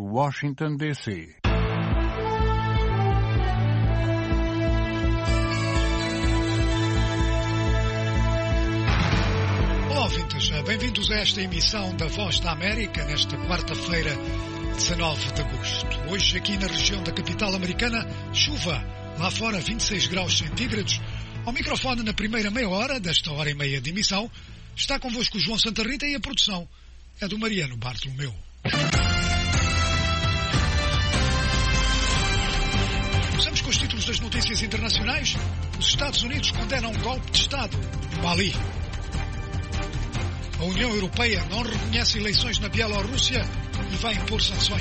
Washington, D.C. Olá, ouvintes. Bem-vindos a esta emissão da Voz da América, nesta quarta-feira, 19 de agosto. Hoje, aqui na região da capital americana, chuva. Lá fora, 26 graus centígrados. Ao microfone, na primeira meia hora desta hora e meia de emissão, está convosco o João Santa Rita e a produção é do Mariano Bartolomeu. Começamos com os títulos das notícias internacionais. Os Estados Unidos condenam um golpe de Estado no Mali. A União Europeia não reconhece eleições na Bielorrússia e vai impor sanções.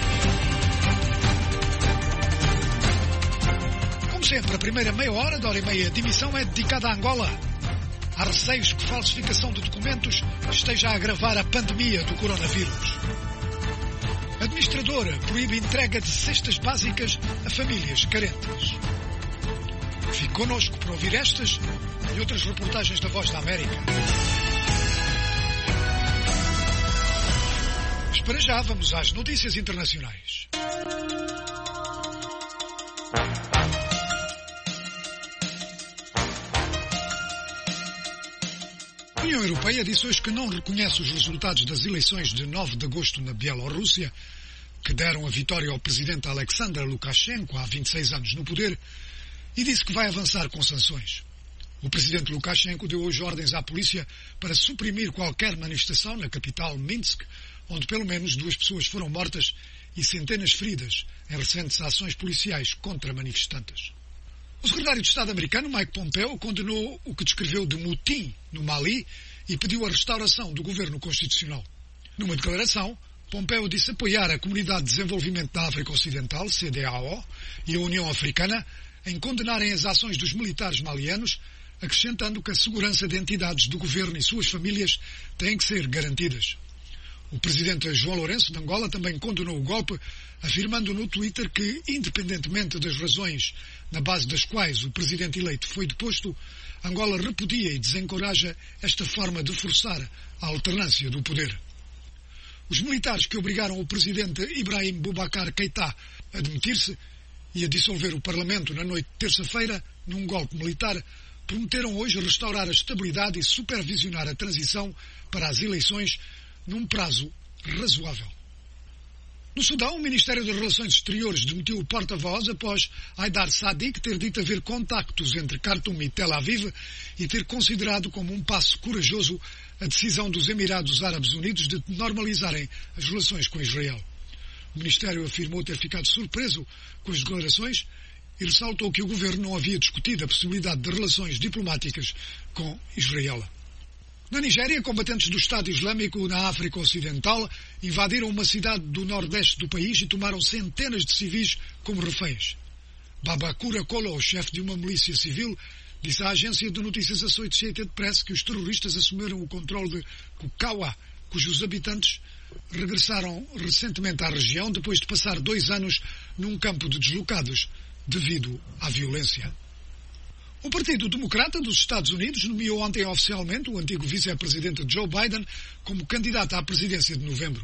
Como sempre, a primeira meia hora da hora e meia de emissão é dedicada a Angola. Há receios que falsificação de documentos esteja a agravar a pandemia do coronavírus. A administradora proíbe entrega de cestas básicas a famílias carentes. Fique connosco para ouvir estas e outras reportagens da Voz da América. Mas para já vamos às notícias internacionais. A União Europeia disse hoje que não reconhece os resultados das eleições de 9 de agosto na Bielorrússia, que deram a vitória ao presidente Alexander Lukashenko há 26 anos no poder, e disse que vai avançar com sanções. O presidente Lukashenko deu hoje ordens à polícia para suprimir qualquer manifestação na capital Minsk, onde pelo menos 2 pessoas foram mortas e centenas feridas em recentes ações policiais contra manifestantes. O secretário de Estado americano, Mike Pompeo, condenou o que descreveu de motim no Mali e pediu a restauração do governo constitucional. Numa declaração, Pompeo disse apoiar a Comunidade de Desenvolvimento da África Ocidental, CEDEAO, e a União Africana em condenarem as ações dos militares malianos, acrescentando que a segurança de entidades do governo e suas famílias tem que ser garantidas. O presidente João Lourenço de Angola também condenou o golpe, afirmando no Twitter que, independentemente das razões na base das quais o presidente eleito foi deposto, Angola repudia e desencoraja esta forma de forçar a alternância do poder. Os militares que obrigaram o presidente Ibrahim Boubacar Keïta a demitir-se e a dissolver o Parlamento na noite de terça-feira, num golpe militar, prometeram hoje restaurar a estabilidade e supervisionar a transição para as eleições num prazo razoável. No Sudão, o Ministério das Relações Exteriores demitiu o porta-voz após Haidar Sadiq ter dito haver contactos entre Khartoum e Tel Aviv e ter considerado como um passo corajoso a decisão dos Emirados Árabes Unidos de normalizarem as relações com Israel. O Ministério afirmou ter ficado surpreso com as declarações e ressaltou que o governo não havia discutido a possibilidade de relações diplomáticas com Israel. Na Nigéria, combatentes do Estado Islâmico na África Ocidental invadiram uma cidade do nordeste do país e tomaram centenas de civis como reféns. Babakura Kolo, chefe de uma milícia civil, disse à agência de notícias Associated Press que os terroristas assumiram o controle de Kukawa, cujos habitantes regressaram recentemente à região depois de passar 2 anos num campo de deslocados devido à violência. O Partido Democrata dos Estados Unidos nomeou ontem oficialmente o antigo vice-presidente Joe Biden como candidato à presidência de novembro.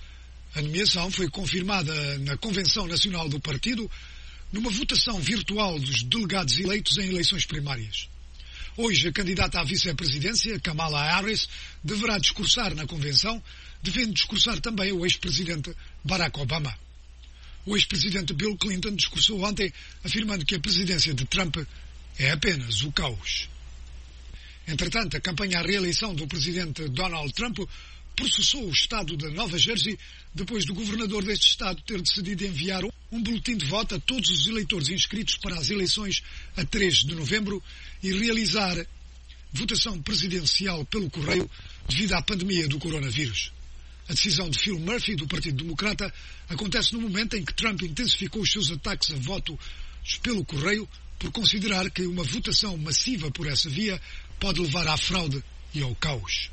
A nomeação foi confirmada na Convenção Nacional do Partido numa votação virtual dos delegados eleitos em eleições primárias. Hoje, a candidata à vice-presidência, Kamala Harris, deverá discursar na Convenção, devendo discursar também o ex-presidente Barack Obama. O ex-presidente Bill Clinton discursou ontem afirmando que a presidência de Trump é apenas o caos. Entretanto, a campanha à reeleição do presidente Donald Trump processou o estado da Nova Jersey depois do governador deste estado ter decidido enviar um boletim de voto a todos os eleitores inscritos para as eleições a 3 de novembro e realizar votação presidencial pelo correio devido à pandemia do coronavírus. A decisão de Phil Murphy, do Partido Democrata, acontece no momento em que Trump intensificou os seus ataques a votos pelo correio por considerar que uma votação massiva por essa via pode levar à fraude e ao caos.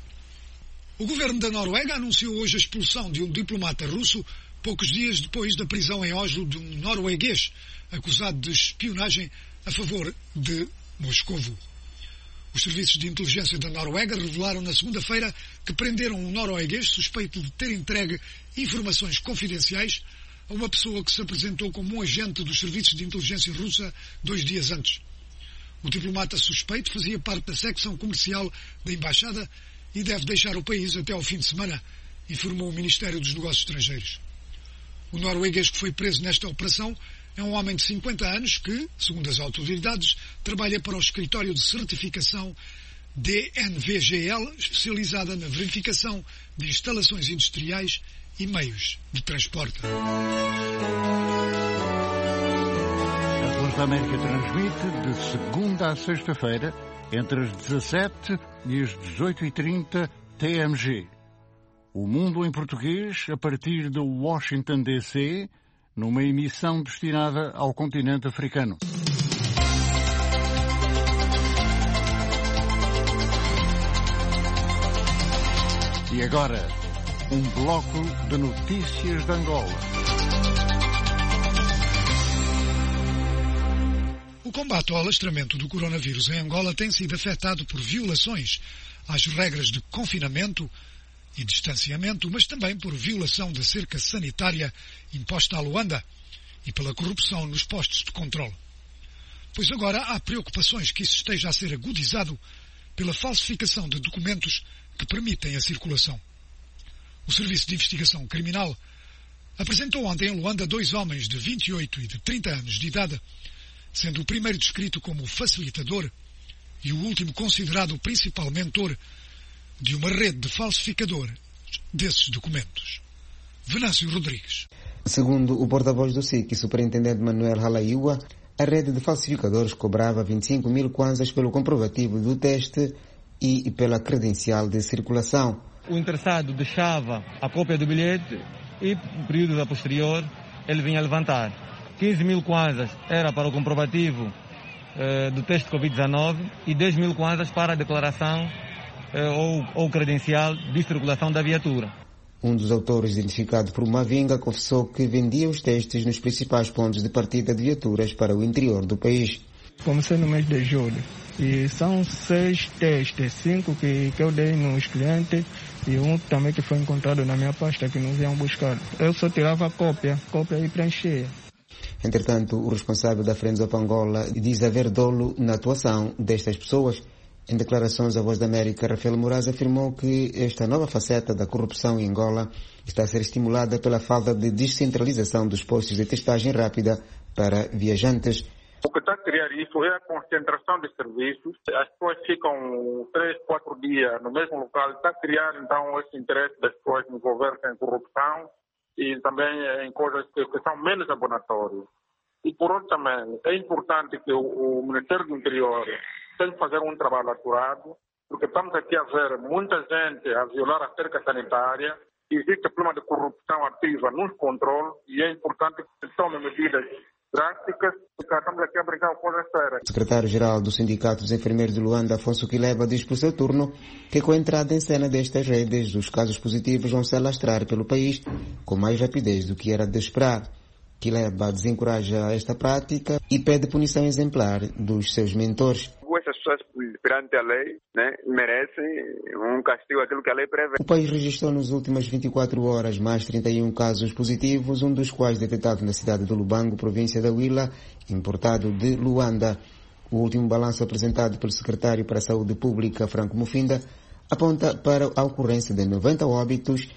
O governo da Noruega anunciou hoje a expulsão de um diplomata russo poucos dias depois da prisão em Oslo de um norueguês acusado de espionagem a favor de Moscovo. Os serviços de inteligência da Noruega revelaram na segunda-feira que prenderam um norueguês suspeito de ter entregue informações confidenciais a uma pessoa que se apresentou como um agente dos serviços de inteligência russa 2 dias antes. O diplomata suspeito fazia parte da secção comercial da embaixada e deve deixar o país até ao fim de semana, informou o Ministério dos Negócios Estrangeiros. O norueguês que foi preso nesta operação é um homem de 50 anos que, segundo as autoridades, trabalha para o escritório de certificação DNVGL, especializada na verificação de instalações industriais e meios de transporte. A Voz da América transmite de segunda a sexta-feira, entre as 17 e as 18h30 TMG. O Mundo em Português, a partir de Washington, D.C., numa emissão destinada ao continente africano. E agora, um bloco de notícias de Angola. O combate ao alastramento do coronavírus em Angola tem sido afetado por violações às regras de confinamento e distanciamento, mas também por violação da cerca sanitária imposta a Luanda e pela corrupção nos postos de controle. Pois agora há preocupações que isso esteja a ser agudizado pela falsificação de documentos que permitem a circulação. O Serviço de Investigação Criminal apresentou ontem em Luanda 2 homens de 28 e de 30 anos de idade, sendo o primeiro descrito como facilitador e o último considerado o principal mentor de uma rede de falsificadores desses documentos. Venâncio Rodrigues. Segundo o porta-voz do SIC, superintendente Manuel Halaiua, a rede de falsificadores cobrava 25 mil kwanzas pelo comprovativo do teste e pela credencial de circulação. O interessado deixava a cópia do bilhete e, no período a posterior, ele vinha levantar. 15 mil kwanzas era para o comprovativo do teste Covid-19 e 10 mil kwanzas para a declaração ou credencial de circulação da viatura. Um dos autores, identificado por Mavinga, confessou que vendia os testes nos principais pontos de partida de viaturas para o interior do país. Comecei no mês de julho e são 6 testes, 5 que eu dei nos clientes e um também que foi encontrado na minha pasta que não vinham buscar. Eu só tirava a cópia e preenchia. Entretanto, o responsável da Friends of Angola diz haver dolo na atuação destas pessoas. Em declarações à Voz da América, Rafael Moraes afirmou que esta nova faceta da corrupção em Angola está a ser estimulada pela falta de descentralização dos postos de testagem rápida para viajantes. O que está a criar isso é a concentração de serviços. As pessoas ficam 3, 4 dias no mesmo local. Está a criar, então, esse interesse das pessoas no governo em corrupção e também em coisas que são menos abonatórias. E, por outro também, é importante que o Ministério do Interior tem que fazer um trabalho apurado, porque estamos aqui a ver muita gente a violar a cerca sanitária, existe problema de corrupção ativa nos controles e é importante que se tomem medidas drásticas, porque estamos aqui a brincar com coisas sérias. O secretário-geral do Sindicato dos Enfermeiros de Luanda, Afonso Quileba, diz por seu turno que com a entrada em cena destas redes, os casos positivos vão se alastrar pelo país com mais rapidez do que era de esperar. Quileba desencoraja esta prática e pede punição exemplar dos seus mentores. Essas pessoas, perante a lei, merecem um castigo, aquilo que a lei prevê. O país registrou nas últimas 24 horas mais 31 casos positivos, um dos quais detectado na cidade de Lubango, província da Huila, importado de Luanda. O último balanço apresentado pelo secretário para a Saúde Pública, Franco Mufinda, aponta para a ocorrência de 90 óbitos,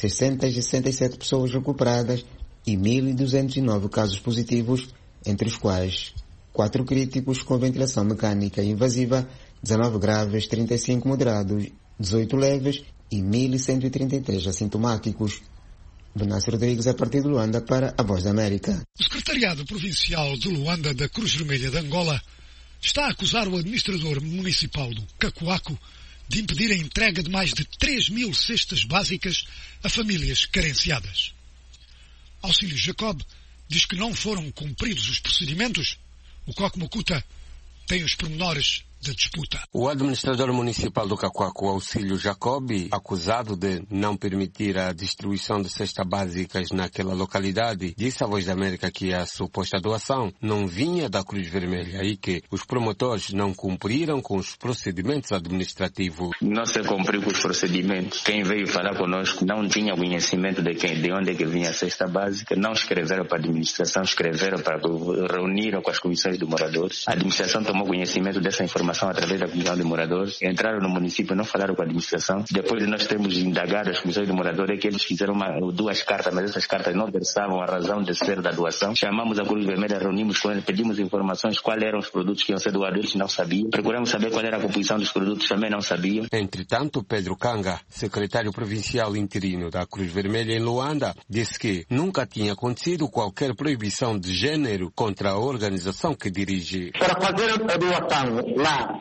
667 pessoas recuperadas e 1.209 casos positivos, entre os quais 4 críticos com ventilação mecânica invasiva, 19 graves, 35 moderados, 18 leves e 1.133 assintomáticos. Venâncio Rodrigues, a partir de Luanda, para a Voz da América. O Secretariado Provincial de Luanda da Cruz Vermelha de Angola está a acusar o administrador municipal do Cacoaco de impedir a entrega de mais de 3.000 cestas básicas a famílias carenciadas. Auxílio Jacob diz que não foram cumpridos os procedimentos. O Coque Mocuta tem os pormenores da disputa. O administrador municipal do Cacoaco, Auxílio Jacobi, acusado de não permitir a distribuição de cestas básicas naquela localidade, disse à Voz da América que a suposta doação não vinha da Cruz Vermelha e que os promotores não cumpriram com os procedimentos administrativos. Não se cumpriu com os procedimentos. Quem veio falar conosco não tinha conhecimento de onde é que vinha a cesta básica, não escreveram para a administração, reuniram com as comissões de moradores. A administração tomou conhecimento dessa informação através da comissão de moradores, entraram no município, não falaram com a administração. Depois de nós termos indagado as comissões de moradores, é que eles fizeram duas cartas, mas essas cartas não versavam a razão de ser da doação. Chamamos a Cruz Vermelha, reunimos com eles, pedimos informações, quais eram os produtos que iam ser doados, eles não sabiam. Procuramos saber qual era a composição dos produtos, também não sabiam. Entretanto, Pedro Kanga, secretário provincial interino da Cruz Vermelha em Luanda, disse que nunca tinha acontecido qualquer proibição de gênero contra a organização que dirige. Para fazer a doação lá,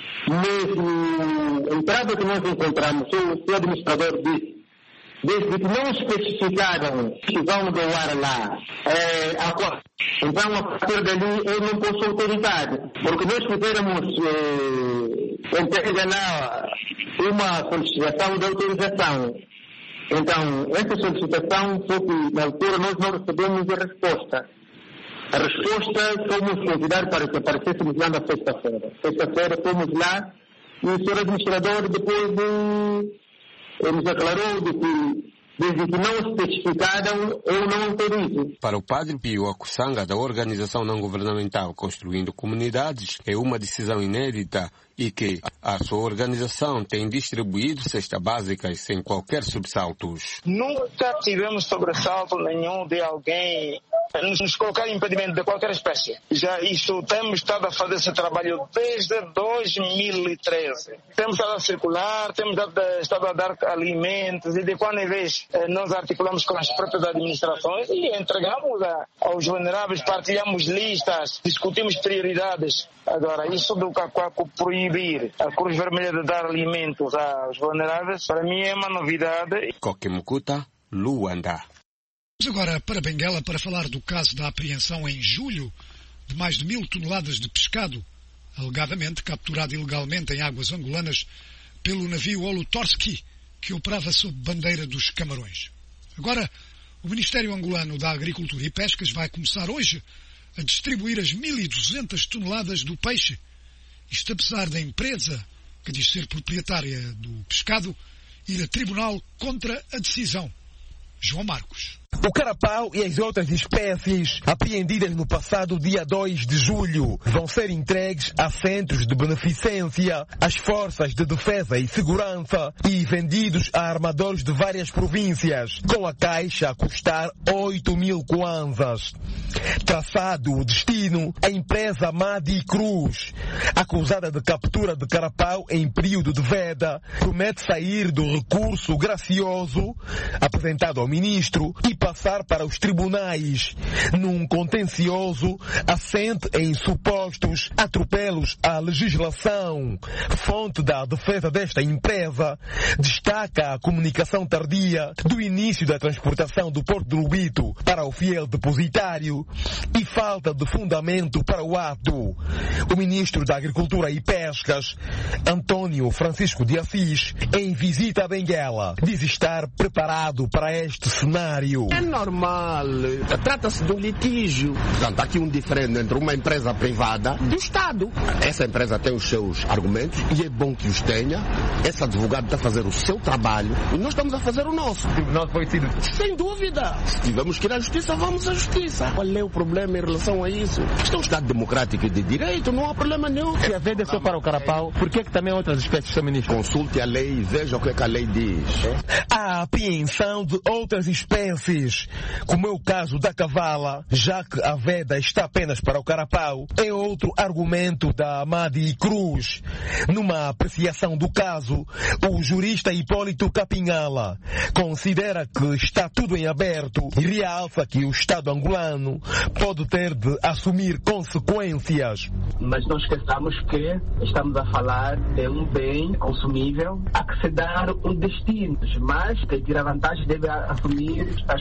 no entrada que nós encontramos, o administrador disse, desde que não especificaram que vão doar lá, então a partir dali eu não posso autorizar, porque nós fizemos entrega lá uma solicitação de autorização. Então, essa solicitação foi que na altura nós não recebemos a resposta. A resposta fomos convidados para que aparecêssemos lá na sexta-feira. Sexta-feira fomos lá e o senhor administrador depois nos aclarou de que desde que não especificaram, eu não autorizo. Para o padre Pio Akusanga, da organização não governamental Construindo Comunidades, é uma decisão inédita e que a sua organização tem distribuído cestas básicas sem qualquer sobressaltos. Nunca tivemos sobressalto nenhum de alguém nos colocar em impedimento de qualquer espécie. Já isso temos estado a fazer esse trabalho desde 2013. Temos estado a circular, temos estado a dar alimentos e de quando em vez nós articulamos com as próprias administrações e entregamos aos vulneráveis, partilhamos listas, discutimos prioridades. Agora, isso do Cacoaco proibir a Cruz Vermelha de dar alimentos aos vulneráveis, para mim é uma novidade. Kokemukuta, Luanda. Vamos agora para Benguela para falar do caso da apreensão em julho de mais de 1.000 toneladas de pescado, alegadamente capturado ilegalmente em águas angolanas pelo navio Olutorski, que operava sob bandeira dos Camarões. Agora, o Ministério Angolano da Agricultura e Pescas vai começar hoje a distribuir as 1.200 toneladas do peixe. Isto apesar da empresa, que diz ser proprietária do pescado, ir a tribunal contra a decisão. João Marcos. O carapau e as outras espécies apreendidas no passado dia 2 de julho vão ser entregues a centros de beneficência, às forças de defesa e segurança e vendidos a armadores de várias províncias, com a caixa a custar 8.000 kwanzas. Traçado o destino, a empresa Madi Cruz, acusada de captura de carapau em período de veda, promete sair do recurso gracioso apresentado ao ministro e passar para os tribunais, num contencioso assente em supostos atropelos à legislação. Fonte da defesa desta empresa destaca a comunicação tardia do início da transportação do Porto do Lubito para o fiel depositário e falta de fundamento para o ato. O ministro da Agricultura e Pescas, Antônio Francisco de Assis, em visita a Benguela, diz estar preparado para este cenário. É normal, trata-se de um litígio. Portanto, há aqui um diferente entre uma empresa privada e o Estado. Essa empresa tem os seus argumentos e é bom que os tenha. Esse advogado está a fazer o seu trabalho e nós estamos a fazer o nosso. Nós foi sido. Sem dúvida. Se tivermos que ir à justiça, vamos à justiça. Qual é o problema em relação a isso? Isto é um Estado democrático e de direito, não há problema nenhum. Se a venda é só para o carapau, por que também outras espécies são ministro? Consulte a lei e veja o que é que a lei diz. A apreensão de outras espécies, como é o caso da cavala, já que a veda está apenas para o carapau, é outro argumento da Madi Cruz. Numa apreciação do caso, o jurista Hipólito Capinhala considera que está tudo em aberto e realça que o Estado angolano pode ter de assumir consequências. Mas não esqueçamos que estamos a falar de um bem consumível a que se dar um destino, mas quem tira vantagem deve assumir as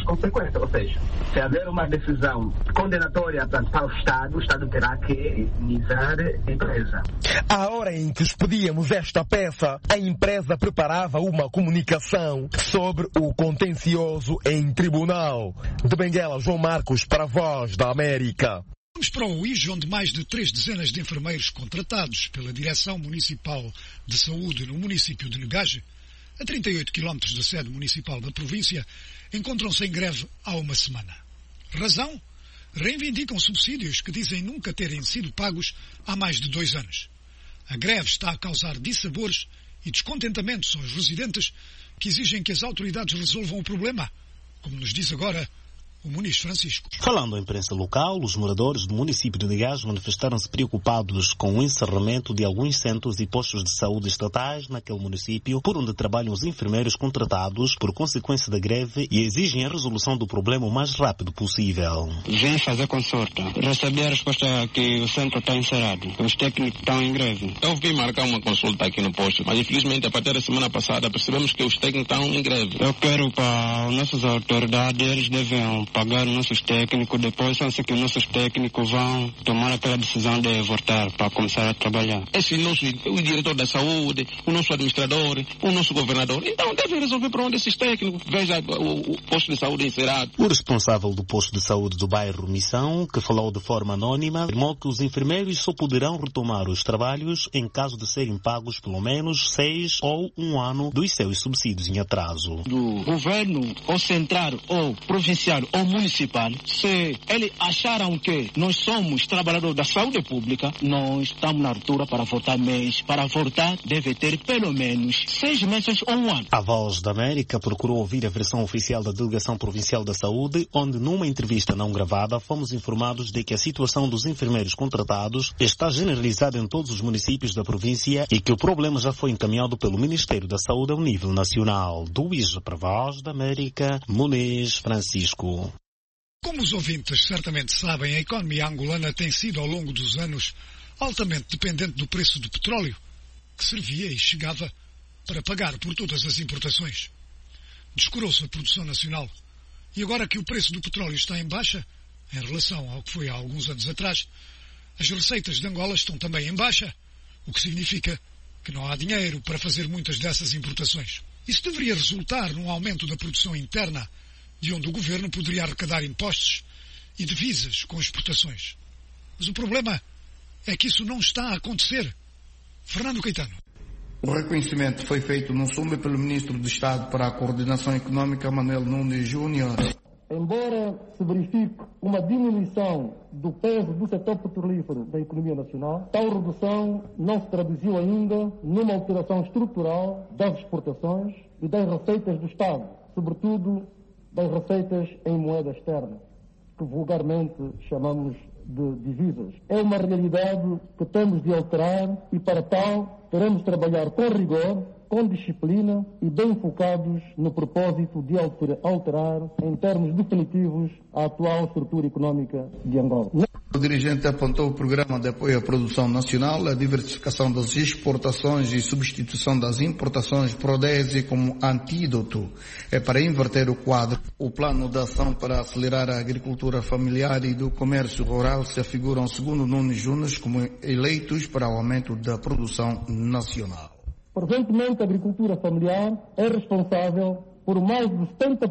consequências. Ou seja, se haver uma decisão condenatória para o Estado terá que indenizar a empresa. À hora em que expedíamos esta peça, a empresa preparava uma comunicação sobre o contencioso em tribunal. De Benguela, João Marcos, para a Voz da América. Vamos para o Uíge, onde mais de 3 dezenas de enfermeiros contratados pela Direção Municipal de Saúde no município de Negage, a 38 km da sede municipal da província, encontram-se em greve há uma semana. Razão? Reivindicam subsídios que dizem nunca terem sido pagos há mais de 2 anos. A greve está a causar dissabores e descontentamentos aos residentes que exigem que as autoridades resolvam o problema, como nos diz agora o Muniz Francisco. Falando à imprensa local, os moradores do município de Negage manifestaram-se preocupados com o encerramento de alguns centros e postos de saúde estatais naquele município, por onde trabalham os enfermeiros contratados por consequência da greve, e exigem a resolução do problema o mais rápido possível. Vem fazer consulta. Recebi a resposta que o centro está encerrado. Os técnicos estão em greve. Eu vim marcar uma consulta aqui no posto, mas infelizmente a partir da semana passada percebemos que os técnicos estão em greve. Eu quero para as nossas autoridades, eles devem pagar os nossos técnicos, depois penso que os nossos técnicos vão tomar aquela decisão de voltar para começar a trabalhar. Esse nosso, o diretor da saúde, o nosso administrador, o nosso governador, então devem resolver para onde esses técnicos. Veja o posto de saúde encerrado. O responsável do posto de saúde do bairro Missão, que falou de forma anônima, afirmou que os enfermeiros só poderão retomar os trabalhos em caso de serem pagos pelo menos 6 ou 1 ano dos seus subsídios em atraso. Do governo, ou central, ou provincial, ou municipal, se eles acharam que nós somos trabalhadores da saúde pública, nós estamos na altura para votar, mas para votar deve ter pelo menos 6 meses ou 1 ano. A Voz da América procurou ouvir a versão oficial da Delegação Provincial da Saúde, onde numa entrevista não gravada fomos informados de que a situação dos enfermeiros contratados está generalizada em todos os municípios da província e que o problema já foi encaminhado pelo Ministério da Saúde ao nível nacional. Do Uíge para a Voz da América, Muniz Francisco. Como os ouvintes certamente sabem, a economia angolana tem sido ao longo dos anos altamente dependente do preço do petróleo, que servia e chegava para pagar por todas as importações. Descurou-se a produção nacional e agora que o preço do petróleo está em baixa, em relação ao que foi há alguns anos atrás, as receitas de Angola estão também em baixa, o que significa que não há dinheiro para fazer muitas dessas importações. Isso deveria resultar num aumento da produção interna, de onde o governo poderia arrecadar impostos e divisas com exportações. Mas o problema é que isso não está a acontecer. Fernando Caetano. O reconhecimento foi feito no Summit pelo Ministro de Estado para a Coordenação Econômica, Manuel Nunes Júnior. Embora se verifique uma diminuição do peso do setor petrolífero da economia nacional, tal redução não se traduziu ainda numa alteração estrutural das exportações e das receitas do Estado, sobretudo das receitas em moeda externa, que vulgarmente chamamos de divisas. É uma realidade que temos de alterar e, para tal, teremos de trabalhar com rigor, com disciplina e bem focados no propósito de alterar, em termos definitivos, a atual estrutura económica de Angola. O dirigente apontou o programa de apoio à produção nacional, a diversificação das exportações e substituição das importações PRODESE como antídoto para inverter o quadro. O plano de ação para acelerar a agricultura familiar e do comércio rural se afiguram, segundo Nunes Júnior, como eleitos para o aumento da produção nacional. Presentemente, a agricultura familiar é responsável por mais de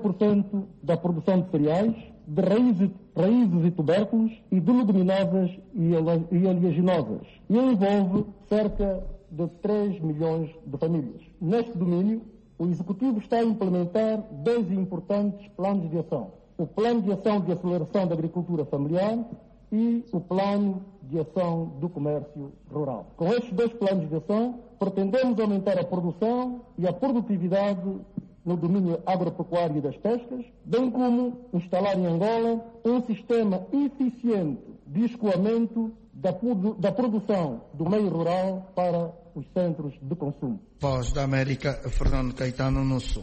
70% da produção de cereais, de raízes e tubérculos e de leguminosas e oleaginosas, e envolve cerca de 3 milhões de famílias. Neste domínio, o Executivo está a implementar 2 importantes planos de ação. O Plano de Ação de Aceleração da Agricultura Familiar e o Plano de Ação do Comércio Rural. Com estes 2 planos de ação, pretendemos aumentar a produção e a produtividade no domínio agropecuário e das pescas, bem como instalar em Angola um sistema eficiente de escoamento da produção do meio rural para os centros de consumo. Voz da América, Fernando Caetano, no Sul.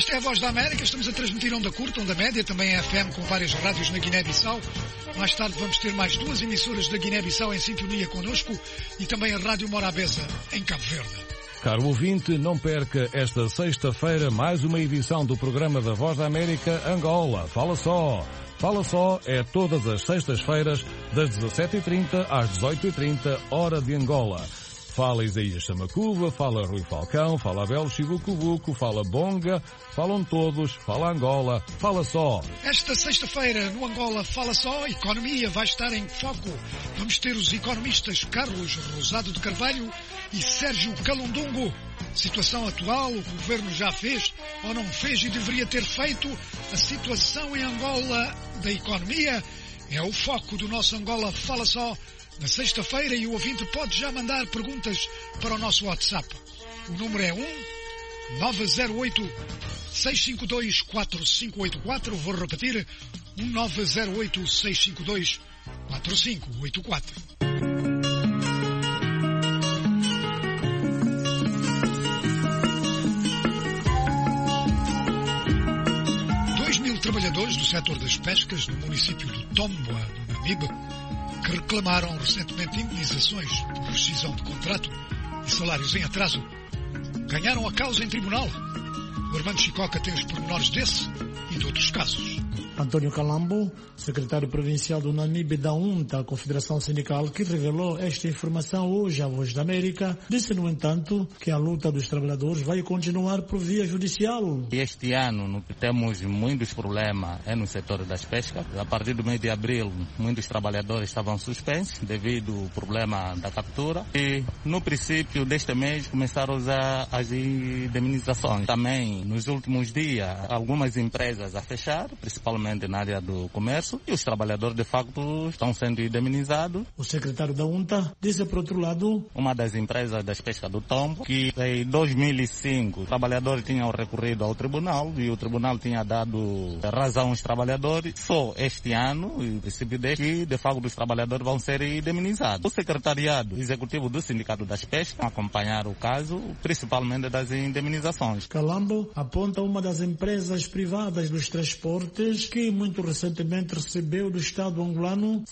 Esta é a Voz da América, estamos a transmitir onda curta, onda média, também é FM com várias rádios na Guiné-Bissau. Mais tarde vamos ter mais 2 emissoras da Guiné-Bissau em sintonia connosco e também a Rádio Morabeza, em Cabo Verde. Caro ouvinte, não perca esta sexta-feira mais uma edição do programa da Voz da América Angola. Fala só! Fala só é todas as sextas-feiras, das 17h30 às 18h30, hora de Angola. Fala Isaías Samacuva, fala Rui Falcão, fala Abel Chibucubuco, fala Bonga, falam todos, fala Angola, fala só. Esta sexta-feira no Angola Fala Só, economia vai estar em foco. Vamos ter os economistas Carlos Rosado de Carvalho e Sérgio Calundungo. Situação atual, o que o governo já fez ou não fez e deveria ter feito. A situação em Angola da economia é o foco do nosso Angola Fala Só na sexta-feira e o ouvinte pode já mandar perguntas para o nosso WhatsApp. O número é 908-652-4584. Vou repetir, 908-652-4584. 2.000 trabalhadores do setor das pescas no município do Tomboa, no Namibe, que reclamaram recentemente indenizações por rescisão de contrato e salários em atraso, ganharam a causa em tribunal. O Armando Chicoca tem os pormenores desse e de outros casos. Antônio Calambo, secretário provincial do Namibe da UNTA, a Confederação Sindical, que revelou esta informação hoje à Voz da América, disse, no entanto, que a luta dos trabalhadores vai continuar por via judicial. Este ano temos muitos problemas no setor das pescas. A partir do mês de abril, muitos trabalhadores estavam suspensos devido ao problema da captura. E, no princípio deste mês, começaram a usar as indemnizações. Também, nos últimos dias, algumas empresas a fechar, principalmente na área do comércio, e os trabalhadores de facto estão sendo indemnizados. O secretário da UNTA disse, por outro lado, uma das empresas das pescas do Tombo, que em 2005 os trabalhadores tinham recorrido ao tribunal e o tribunal tinha dado razão aos trabalhadores. Só este ano, em princípio que de facto os trabalhadores vão ser indemnizados. O secretariado executivo do Sindicato das Pescas acompanhar o caso, principalmente das indemnizações. Calambo aponta uma das empresas privadas dos transportes que muito recentemente recebeu do Estado angolano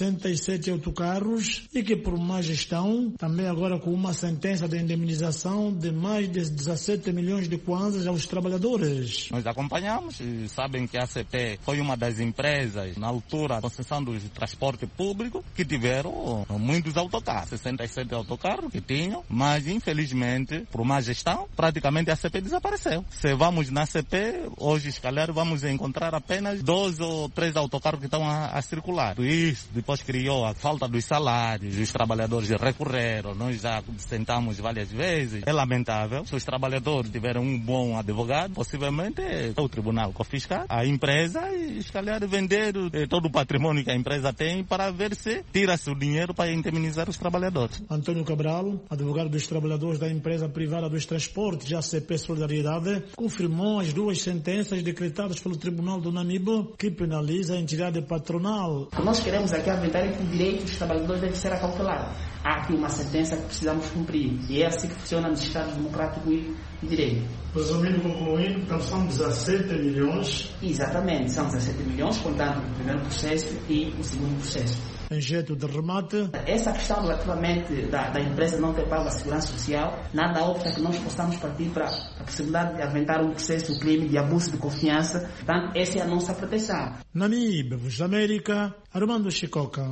67 autocarros e que, por má gestão, também agora com uma sentença de indemnização de mais de 17 milhões de kwanzas aos trabalhadores. Nós acompanhamos e sabem que a ACP foi uma das empresas, na altura da concessão do transporte público, que tiveram muitos autocarros, 67 autocarros que tinham, mas infelizmente, por má gestão, praticamente a ACP desapareceu. Se vamos na ACP, hoje, se calhar, vamos encontrar apenas 2 ou 3 autocarros que estão a circular. Isso depois criou a falta dos salários, os trabalhadores recorreram, nós já sentamos várias vezes. É lamentável, se os trabalhadores tiverem um bom advogado, possivelmente o tribunal confiscar a empresa e, se calhar, vender todo o patrimônio que a empresa tem para ver se tira-se o dinheiro para indemnizar os trabalhadores. Antônio Cabral, advogado dos trabalhadores da empresa privada dos transportes, ACP Solidariedade, confirmou as 2 sentenças decretadas pelo Tribunal do Namibe que penaliza a entidade patronal. O que nós queremos aqui aventar é que o direito dos trabalhadores deve ser acautelado. Há aqui uma sentença que precisamos cumprir e é assim que funciona nos Estados democráticos e direito. Resumindo, concluindo, então são 17 milhões. Exatamente, são 17 milhões, contando o primeiro processo e o segundo processo. Em jeito de remate, essa questão relativamente da empresa não ter pago a segurança social, nada opta que nós possamos partir para a possibilidade de aventar um processo, um crime de abuso de confiança. Portanto, essa é a nossa proteção. Namibe, Voz da América, Armando Chicoca.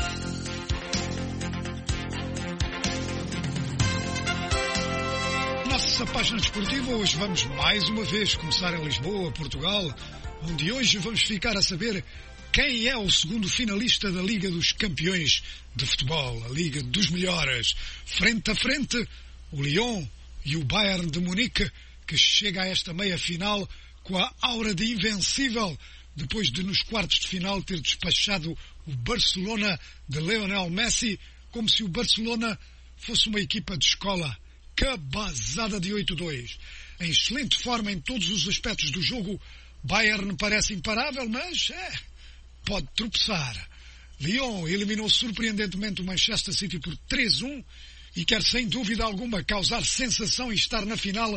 Nossa página desportiva, hoje vamos mais uma vez começar em Lisboa, Portugal, onde hoje vamos ficar a saber quem é o segundo finalista da Liga dos Campeões de Futebol, a Liga dos Melhores. Frente a frente, o Lyon e o Bayern de Munique, que chega a esta meia-final com a aura de invencível, depois de nos quartos de final ter despachado o Barcelona de Lionel Messi, como se o Barcelona fosse uma equipa de escola. Cabazada de 8-2. Em excelente forma em todos os aspectos do jogo, Bayern parece imparável, mas pode tropeçar. Lyon eliminou surpreendentemente o Manchester City por 3-1 e quer sem dúvida alguma causar sensação e estar na final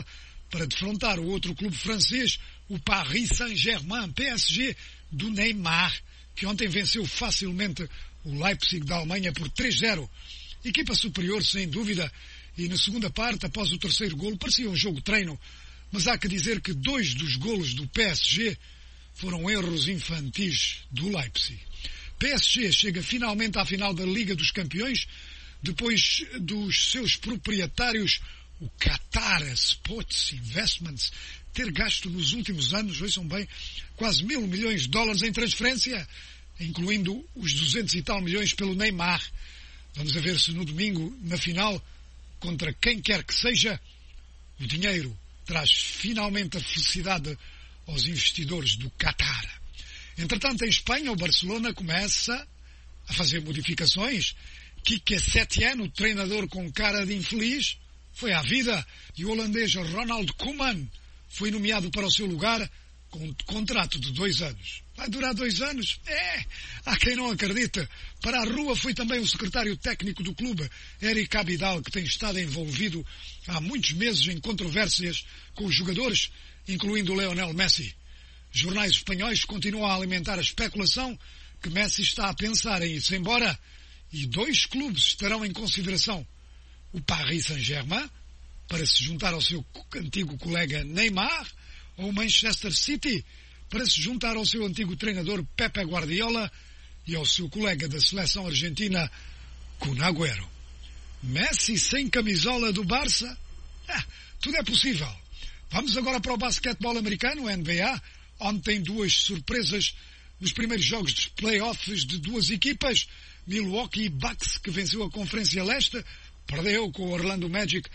para defrontar o outro clube francês, o Paris Saint-Germain, PSG, do Neymar, que ontem venceu facilmente o Leipzig da Alemanha por 3-0. Equipa superior, sem dúvida, e na segunda parte, após o terceiro golo, parecia um jogo treino, mas há que dizer que 2 dos golos do PSG foram erros infantis do Leipzig. PSG chega finalmente à final da Liga dos Campeões, depois dos seus proprietários, o Qatar Sports Investments, ter gasto nos últimos anos, ouçam bem, quase $1.000 milhões em transferência, incluindo os 200 e tal milhões pelo Neymar. Vamos ver se no domingo, na final, contra quem quer que seja, o dinheiro traz finalmente a felicidade aos investidores do Qatar. Entretanto, em Espanha, o Barcelona começa a fazer modificações. Quique Setien, o treinador com cara de infeliz, foi à vida, e o holandês Ronald Koeman foi nomeado para o seu lugar com um contrato de 2 anos. Vai durar 2 anos? Há quem não acredita. Para a rua foi também o secretário técnico do clube, Eric Abidal, que tem estado envolvido há muitos meses em controvérsias com os jogadores, incluindo o Lionel Messi. Jornais espanhóis continuam a alimentar a especulação que Messi está a pensar em ir-se embora, e 2 clubes estarão em consideração. O Paris Saint-Germain, para se juntar ao seu antigo colega Neymar, ou o Manchester City, para se juntar ao seu antigo treinador Pepe Guardiola e ao seu colega da seleção argentina Kun Agüero. Messi sem camisola do Barça? Tudo é possível. Vamos agora para o basquetebol americano, NBA. Ontem 2 surpresas nos primeiros jogos dos playoffs de 2 equipas. Milwaukee Bucks, que venceu a Conferência Leste, perdeu com o Orlando Magic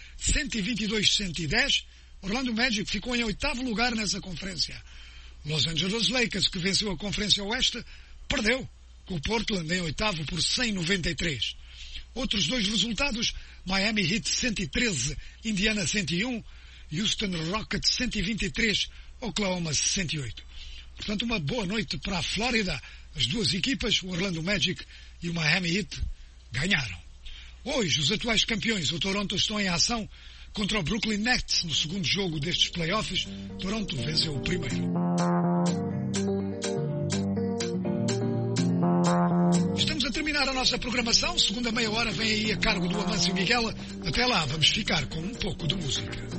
122-110. Orlando Magic ficou em 8º lugar nessa conferência. Los Angeles Lakers, que venceu a Conferência Oeste, perdeu com o Portland em 8º por 100-93. Outros 2 resultados: Miami Heat 113, Indiana 101, Houston Rockets 123, Oklahoma 108. Portanto, uma boa noite para a Flórida. As 2 equipas, o Orlando Magic e o Miami Heat, ganharam. Hoje, os atuais campeões, o Toronto, estão em ação contra o Brooklyn Nets no segundo jogo destes playoffs. Toronto venceu o primeiro. Estamos a terminar a nossa programação. Segunda meia hora vem aí a cargo do Amâncio Miguel. Até lá, vamos ficar com um pouco de música.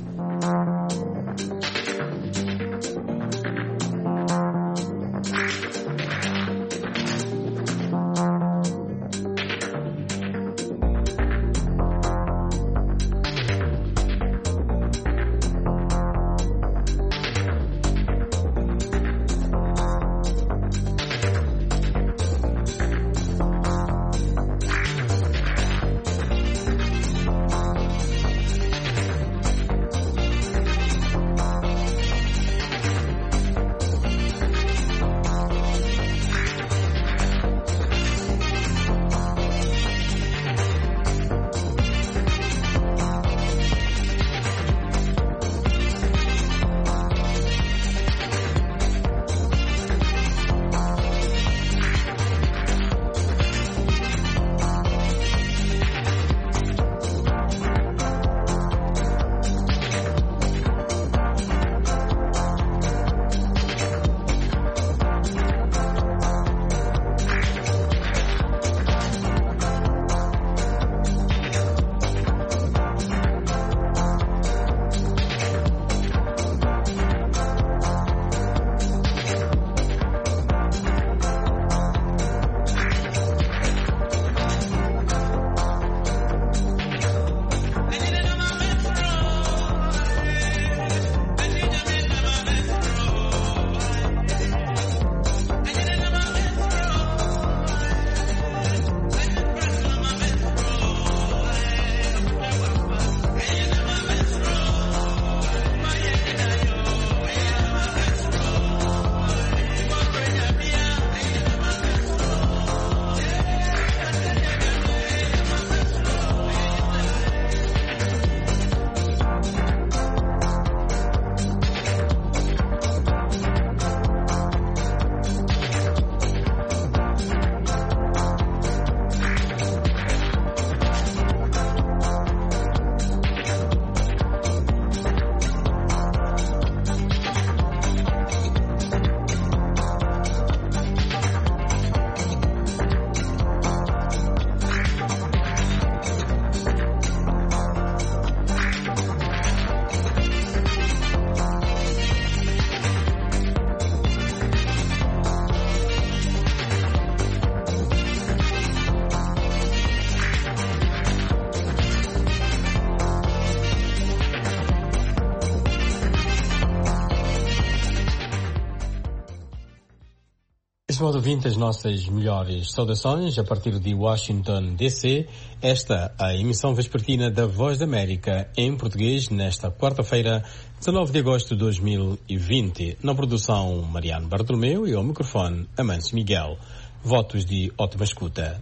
modo ouvinte, as nossas melhores saudações a partir de Washington, D.C. Esta é a emissão vespertina da Voz da América em português nesta quarta-feira, 19 de agosto de 2020. Na produção, Mariano Bartolomeu e ao microfone, Amancio Miguel. Votos de ótima escuta.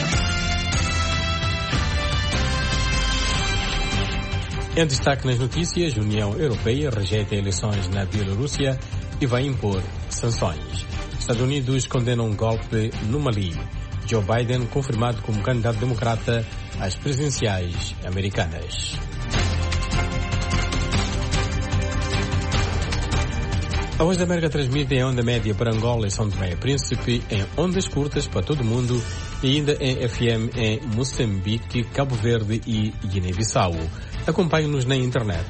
Em destaque nas notícias, a União Europeia rejeita eleições na Bielorrússia e vai impor sanções. Estados Unidos condenam um golpe no Mali. Joe Biden confirmado como candidato democrata às presidenciais americanas. A Voz da América transmite em onda média para Angola e São Tomé e Príncipe, em ondas curtas para todo o mundo e ainda em FM em Moçambique, Cabo Verde e Guiné-Bissau. Acompanhe-nos na internet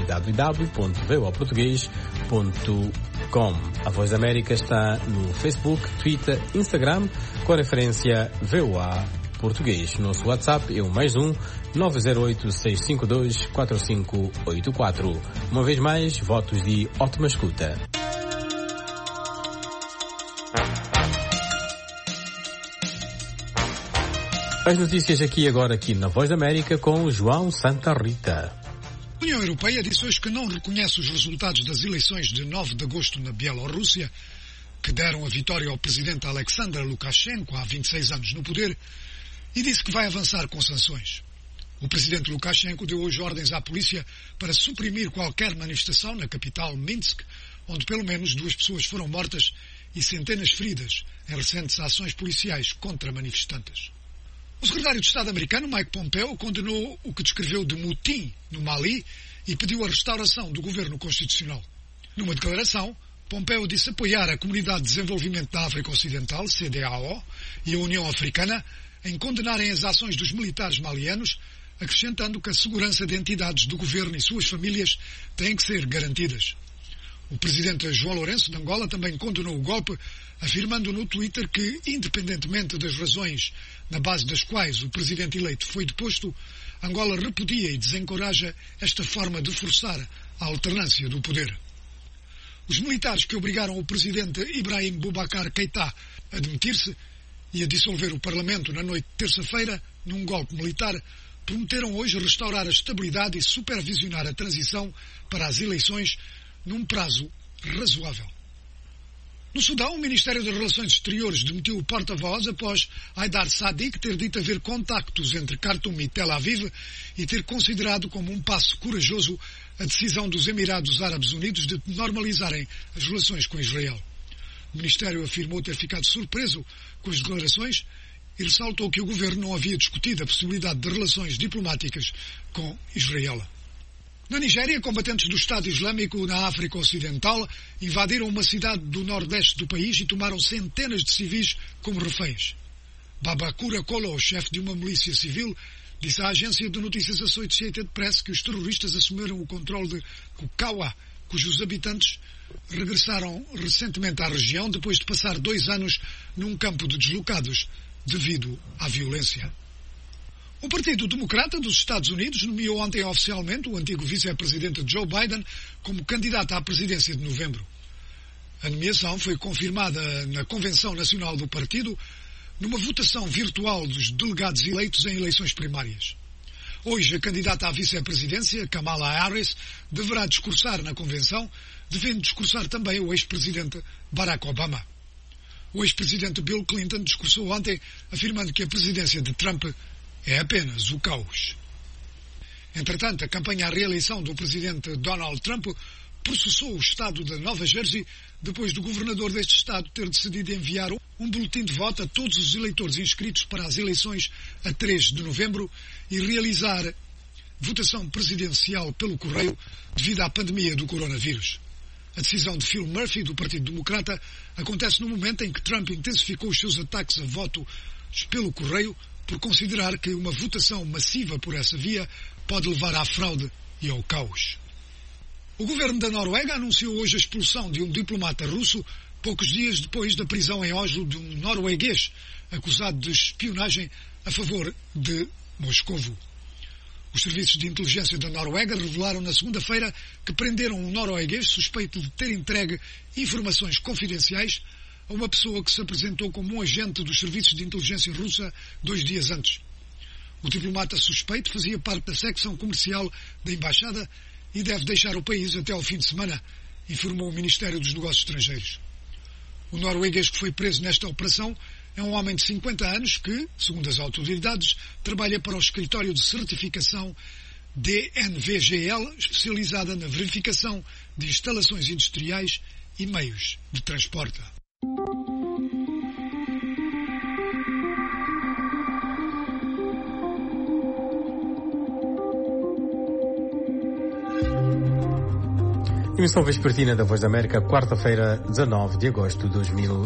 www.voaportugues.com. A Voz da América está no Facebook, Twitter, Instagram, com a referência VOA Português. Nosso WhatsApp é o +1 908 652 4584. Uma vez mais, votos de ótima escuta. As notícias agora na Voz da América com João Santa Rita. A União Europeia disse hoje que não reconhece os resultados das eleições de 9 de agosto na Bielorrússia, que deram a vitória ao presidente Alexander Lukashenko há 26 anos no poder, e disse que vai avançar com sanções. O presidente Lukashenko deu hoje ordens à polícia para suprimir qualquer manifestação na capital Minsk, onde pelo menos 2 pessoas foram mortas e centenas feridas em recentes ações policiais contra manifestantes. O secretário de Estado americano, Mike Pompeo, condenou o que descreveu de motim no Mali e pediu a restauração do governo constitucional. Numa declaração, Pompeo disse apoiar a Comunidade de Desenvolvimento da África Ocidental, CEDEAO, e a União Africana em condenarem as ações dos militares malianos, acrescentando que a segurança de entidades do governo e suas famílias tem que ser garantidas. O presidente João Lourenço de Angola também condenou o golpe, afirmando no Twitter que, independentemente das razões na base das quais o presidente eleito foi deposto, Angola repudia e desencoraja esta forma de forçar a alternância do poder. Os militares que obrigaram o presidente Ibrahim Boubacar Keïta a demitir-se e a dissolver o Parlamento na noite de terça-feira, num golpe militar, prometeram hoje restaurar a estabilidade e supervisionar a transição para as eleições num prazo razoável. No Sudão, o Ministério das Relações Exteriores demitiu o porta-voz após Haidar Sadiq ter dito haver contactos entre Khartoum e Tel Aviv e ter considerado como um passo corajoso a decisão dos Emirados Árabes Unidos de normalizarem as relações com Israel. O Ministério afirmou ter ficado surpreso com as declarações e ressaltou que o governo não havia discutido a possibilidade de relações diplomáticas com Israel. Na Nigéria, combatentes do Estado Islâmico na África Ocidental invadiram uma cidade do nordeste do país e tomaram centenas de civis como reféns. Babakura Kolo, chefe de uma milícia civil, disse à agência de notícias Associated Press que os terroristas assumiram o controle de Kukawa, cujos habitantes regressaram recentemente à região depois de passar 2 anos num campo de deslocados devido à violência. O Partido Democrata dos Estados Unidos nomeou ontem oficialmente o antigo vice-presidente Joe Biden como candidato à presidência de novembro. A nomeação foi confirmada na Convenção Nacional do Partido numa votação virtual dos delegados eleitos em eleições primárias. Hoje, a candidata à vice-presidência, Kamala Harris, deverá discursar na Convenção, devendo discursar também o ex-presidente Barack Obama. O ex-presidente Bill Clinton discursou ontem afirmando que a presidência de Trump é apenas o caos. Entretanto, a campanha à reeleição do presidente Donald Trump processou o estado de Nova Jersey depois do governador deste estado ter decidido enviar um boletim de voto a todos os eleitores inscritos para as eleições a 3 de novembro e realizar votação presidencial pelo correio devido à pandemia do coronavírus. A decisão de Phil Murphy, do Partido Democrata, acontece no momento em que Trump intensificou os seus ataques a votos pelo correio por considerar que uma votação massiva por essa via pode levar à fraude e ao caos. O governo da Noruega anunciou hoje a expulsão de um diplomata russo poucos dias depois da prisão em Oslo de um norueguês acusado de espionagem a favor de Moscovo. Os serviços de inteligência da Noruega revelaram na segunda-feira que prenderam um norueguês suspeito de ter entregue informações confidenciais a uma pessoa que se apresentou como um agente dos serviços de inteligência russa 2 dias antes. O diplomata suspeito fazia parte da secção comercial da embaixada e deve deixar o país até ao fim de semana, informou o Ministério dos Negócios Estrangeiros. O norueguês que foi preso nesta operação é um homem de 50 anos que, segundo as autoridades, trabalha para o escritório de certificação DNVGL, especializada na verificação de instalações industriais e meios de transporte. Emissão vespertina da Voz da América, quarta-feira, 19 de agosto de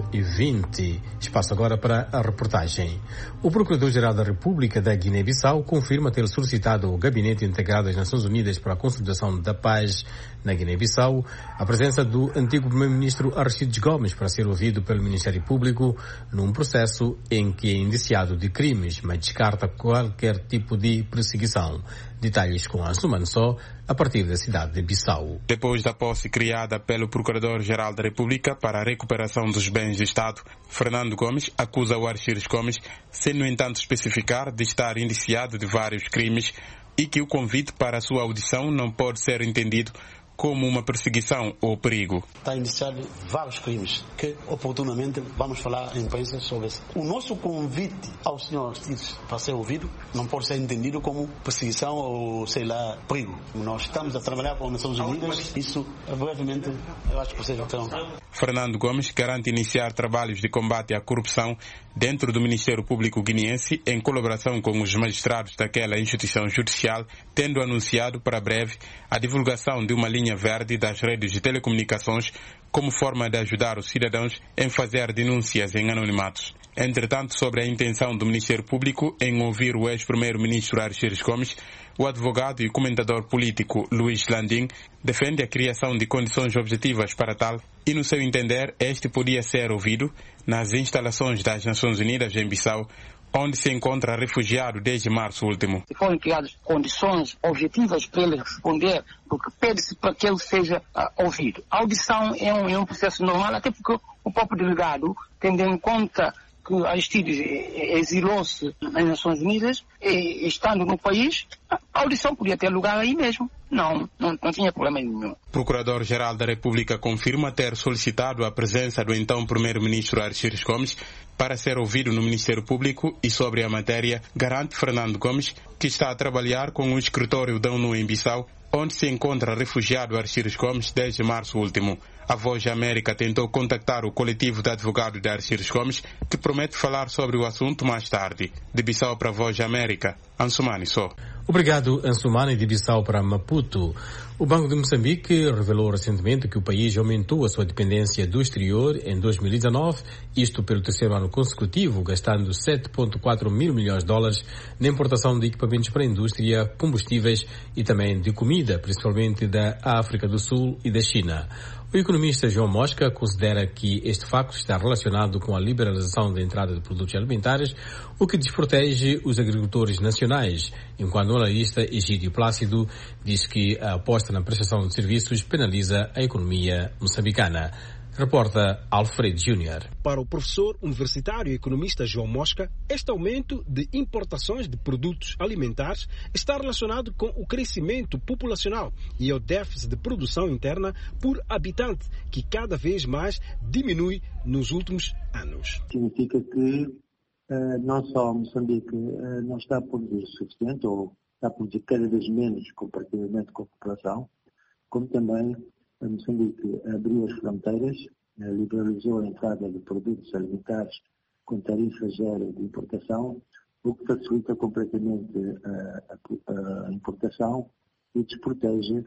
2020. Espaço agora para a reportagem. O Procurador-Geral da República da Guiné-Bissau confirma ter solicitado ao Gabinete Integrado das Nações Unidas para a Consolidação da Paz na Guiné-Bissau a presença do antigo Primeiro-Ministro Aristides Gomes para ser ouvido pelo Ministério Público num processo em que é indiciado de crimes, mas descarta qualquer tipo de perseguição. Detalhes com Ansumano Só, a partir da cidade de Bissau. Depois da posse criada pelo Procurador-Geral da República para a recuperação dos bens do Estado, Fernando Gomes acusa o Aristides Gomes, sem no entanto especificar, de estar indiciado de vários crimes e que o convite para a sua audição não pode ser entendido como uma perseguição ou perigo. Está indiciado vários crimes que oportunamente vamos falar em imprensa sobre isso. O nosso convite ao senhor Aristides para ser ouvido não pode ser entendido como perseguição ou, sei lá, perigo. Nós estamos a trabalhar com as Nações Unidas, isso brevemente eu acho que vocês terão. Fernando Gomes garante iniciar trabalhos de combate à corrupção dentro do Ministério Público guineense em colaboração com os magistrados daquela instituição judicial, tendo anunciado para breve a divulgação de uma linha verde das redes de telecomunicações como forma de ajudar os cidadãos em fazer denúncias em anonimatos. Entretanto, sobre a intenção do Ministério Público em ouvir o ex-primeiro-ministro Aristides Gomes, o advogado e comentador político Luís Landim defende a criação de condições objetivas para tal e, no seu entender, este podia ser ouvido nas instalações das Nações Unidas em Bissau, onde se encontra refugiado desde março último. Se forem criadas condições objetivas para ele responder, porque pede-se para que ele seja ouvido. A audição é um processo normal, até porque o próprio delegado, tendo em conta que Aristides exilou-se nas Nações Unidas, e estando no país, a audição podia ter lugar aí mesmo. Não tinha problema nenhum. O Procurador-Geral da República confirma ter solicitado a presença do então Primeiro-Ministro Aristides Gomes para ser ouvido no Ministério Público e sobre a matéria garante Fernando Gomes que está a trabalhar com o escritório da ONU em Bissau, onde se encontra refugiado Aristides Gomes desde março último. A Voz da América tentou contactar o coletivo de advogados de Aristides Gomes, que promete falar sobre o assunto mais tarde. De Bissau para a Voz da América, Ansumani Só. Obrigado, Ansumani, de Bissau para Maputo. O Banco de Moçambique revelou recentemente que o país aumentou a sua dependência do exterior em 2019, isto pelo terceiro ano consecutivo, gastando 7,4 mil milhões de dólares na importação de equipamentos para a indústria, combustíveis e também de comida, principalmente da África do Sul e da China. O economista João Mosca considera que este facto está relacionado com a liberalização da entrada de produtos alimentares, o que desprotege os agricultores nacionais, enquanto o analista Egídio Plácido diz que a aposta na prestação de serviços penaliza a economia moçambicana. Reporta Alfredo Júnior. Para o professor universitário e economista João Mosca, este aumento de importações de produtos alimentares está relacionado com o crescimento populacional e ao déficit de produção interna por habitante, que cada vez mais diminui nos últimos anos. Significa que não só Moçambique não está a produzir o suficiente, ou está a produzir cada vez menos comparativamente com a população, como também Moçambique abriu as fronteiras, liberalizou a entrada de produtos alimentares com tarifa zero de importação, o que facilita completamente a importação e desprotege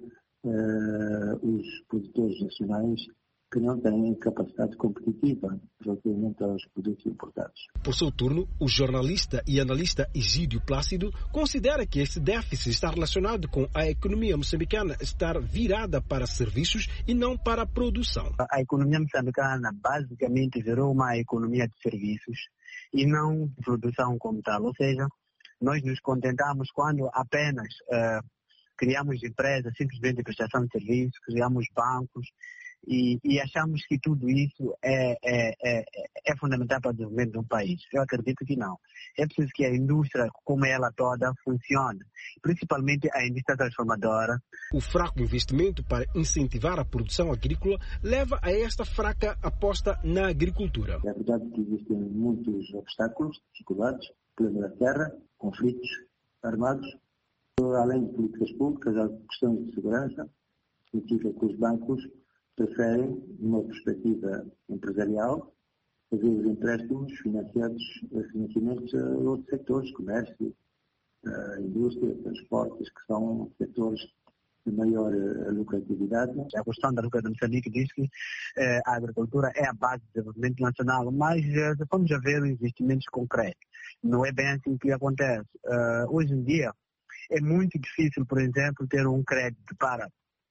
os produtores nacionais que não têm capacidade competitiva relativamente aos produtos importados. Por seu turno, o jornalista e analista Egídio Plácido considera que este déficit está relacionado com a economia moçambicana estar virada para serviços e não para a produção. A economia moçambicana basicamente virou uma economia de serviços e não de produção como tal. Ou seja, nós nos contentamos quando apenas criamos empresas simplesmente de prestação de serviços, criamos bancos E achamos que tudo isso é fundamental para o desenvolvimento de um país. Eu acredito que não. É preciso que a indústria, como ela toda, funcione, principalmente a indústria transformadora. O fraco investimento para incentivar a produção agrícola leva a esta fraca aposta na agricultura. É verdade que existem muitos obstáculos, dificuldades, problema da terra, conflitos armados, além de políticas públicas, há questões de segurança, significa que os bancos preferem, numa perspectiva empresarial, fazer os empréstimos financiamentos a outros setores, comércio, indústria, transportes, que são setores de maior lucratividade. A questão da República de Moçambique diz que a agricultura é a base do desenvolvimento nacional, mas vamos já ver investimentos concretos. Não é bem assim que acontece. Hoje em dia é muito difícil, por exemplo, ter um crédito para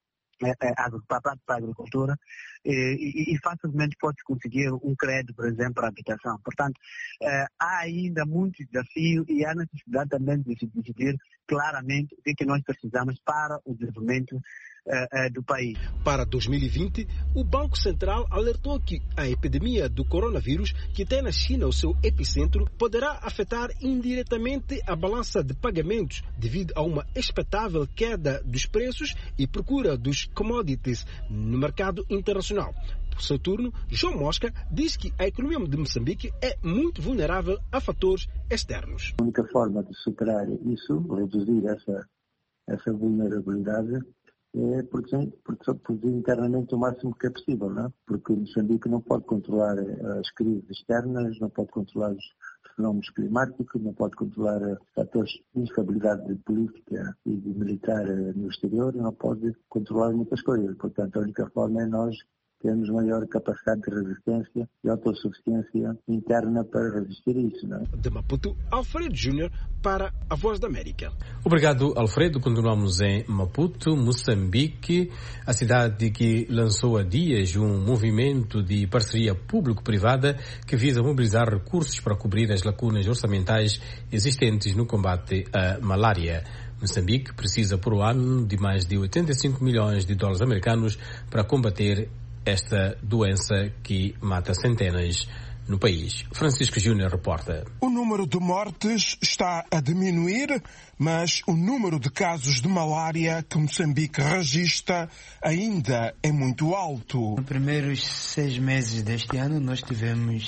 a agricultura e facilmente pode conseguir um crédito, por exemplo, para a habitação. Portanto, há ainda muitos desafios e há necessidade também de se decidir claramente o que nós precisamos para o desenvolvimento do país. Para 2020, o Banco Central alertou que a epidemia do coronavírus, que tem na China o seu epicentro, poderá afetar indiretamente a balança de pagamentos devido a uma expectável queda dos preços e procura dos commodities no mercado internacional. Por seu turno, João Mosca diz que a economia de Moçambique é muito vulnerável a fatores externos. A única forma de superar isso, reduzir essa vulnerabilidade, é produzir internamente o máximo que é possível, não é? Porque Moçambique não pode controlar as crises externas, não pode controlar os fenómenos climáticos, não pode controlar fatores de instabilidade política e de militar no exterior, não pode controlar muitas coisas. Portanto, a única forma é nós termos maior capacidade de resistência e autossuficiência interna para resistir a isso, não é? De Maputo, Alfredo Júnior para a Voz da América. Obrigado, Alfredo. Continuamos em Maputo, Moçambique, a cidade que lançou há dias um movimento de parceria público-privada que visa mobilizar recursos para cobrir as lacunas orçamentais existentes no combate à malária. Moçambique precisa por ano de mais de 85 milhões de dólares americanos para combater esta doença que mata centenas no país. Francisco Júnior reporta. O número de mortes está a diminuir, mas o número de casos de malária que Moçambique registra ainda é muito alto. Nos primeiros 6 meses deste ano, nós tivemos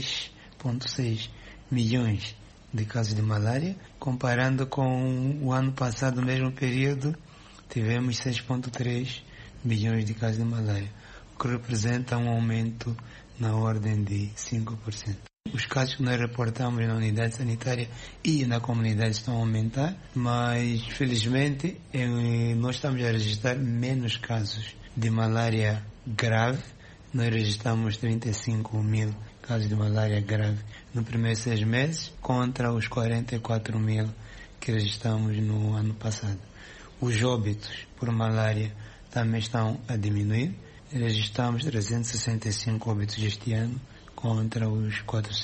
6,6 milhões de casos de malária. Comparando com o ano passado, no mesmo período, tivemos 6,3 milhões de casos de malária, o que representa um aumento na ordem de 5%. Os casos que nós reportamos na unidade sanitária e na comunidade estão a aumentar, mas felizmente nós estamos a registrar menos casos de malária grave. Nós registramos 35 mil casos de malária grave nos primeiros 6 meses, contra os 44 mil que registramos no ano passado. Os óbitos por malária também estão a diminuir. Registramos 365 óbitos este ano contra os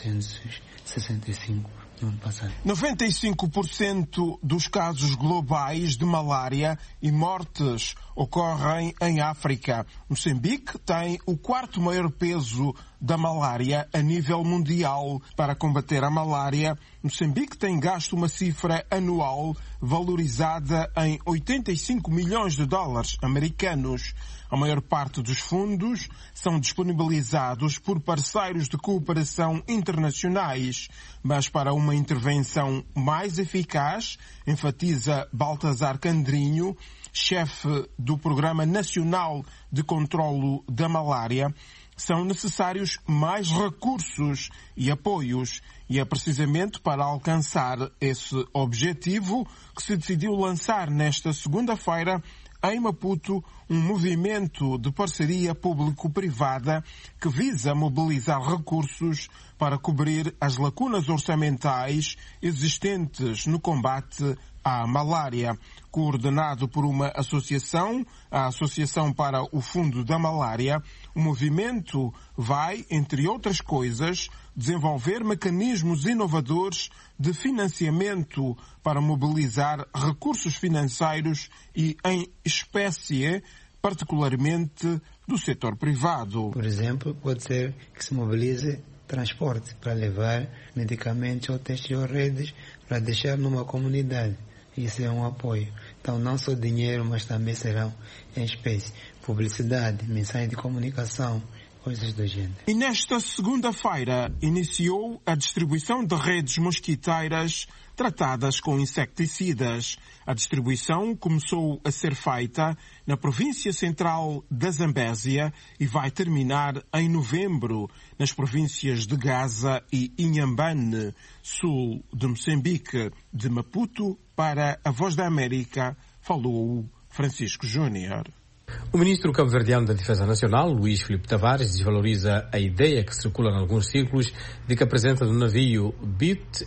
465 no ano passado. 95% dos casos globais de malária e mortes ocorrem em África. Moçambique tem o 4º maior peso da malária a nível mundial. Para combater a malária, Moçambique tem gasto uma cifra anual valorizada em 85 milhões de dólares americanos. A maior parte dos fundos são disponibilizados por parceiros de cooperação internacionais, mas para uma intervenção mais eficaz, enfatiza Baltazar Candrinho, chefe do Programa Nacional de Controlo da Malária, são necessários mais recursos e apoios. E é precisamente para alcançar esse objetivo que se decidiu lançar nesta segunda-feira em Maputo um movimento de parceria público-privada que visa mobilizar recursos para cobrir as lacunas orçamentais existentes no combate à malária. Coordenado por uma associação, a Associação para o Fundo da Malária, o movimento vai, entre outras coisas, desenvolver mecanismos inovadores de financiamento para mobilizar recursos financeiros e em espécie particularmente do setor privado. Por exemplo, pode ser que se mobilize transporte para levar medicamentos ou testes ou redes para deixar numa comunidade. Isso é um apoio. Então, não só dinheiro, mas também serão em espécie. Publicidade, mensagem de comunicação, coisas do gênero. E nesta segunda-feira iniciou a distribuição de redes mosquiteiras tratadas com inseticidas. A distribuição começou a ser feita na província central da Zambésia e vai terminar em novembro nas províncias de Gaza e Inhambane, sul de Moçambique. De Maputo para a Voz da América, falou Francisco Júnior. O ministro cabo-verdiano da Defesa Nacional, Luís Filipe Tavares, desvaloriza a ideia que circula em alguns círculos de que a presença do navio BIT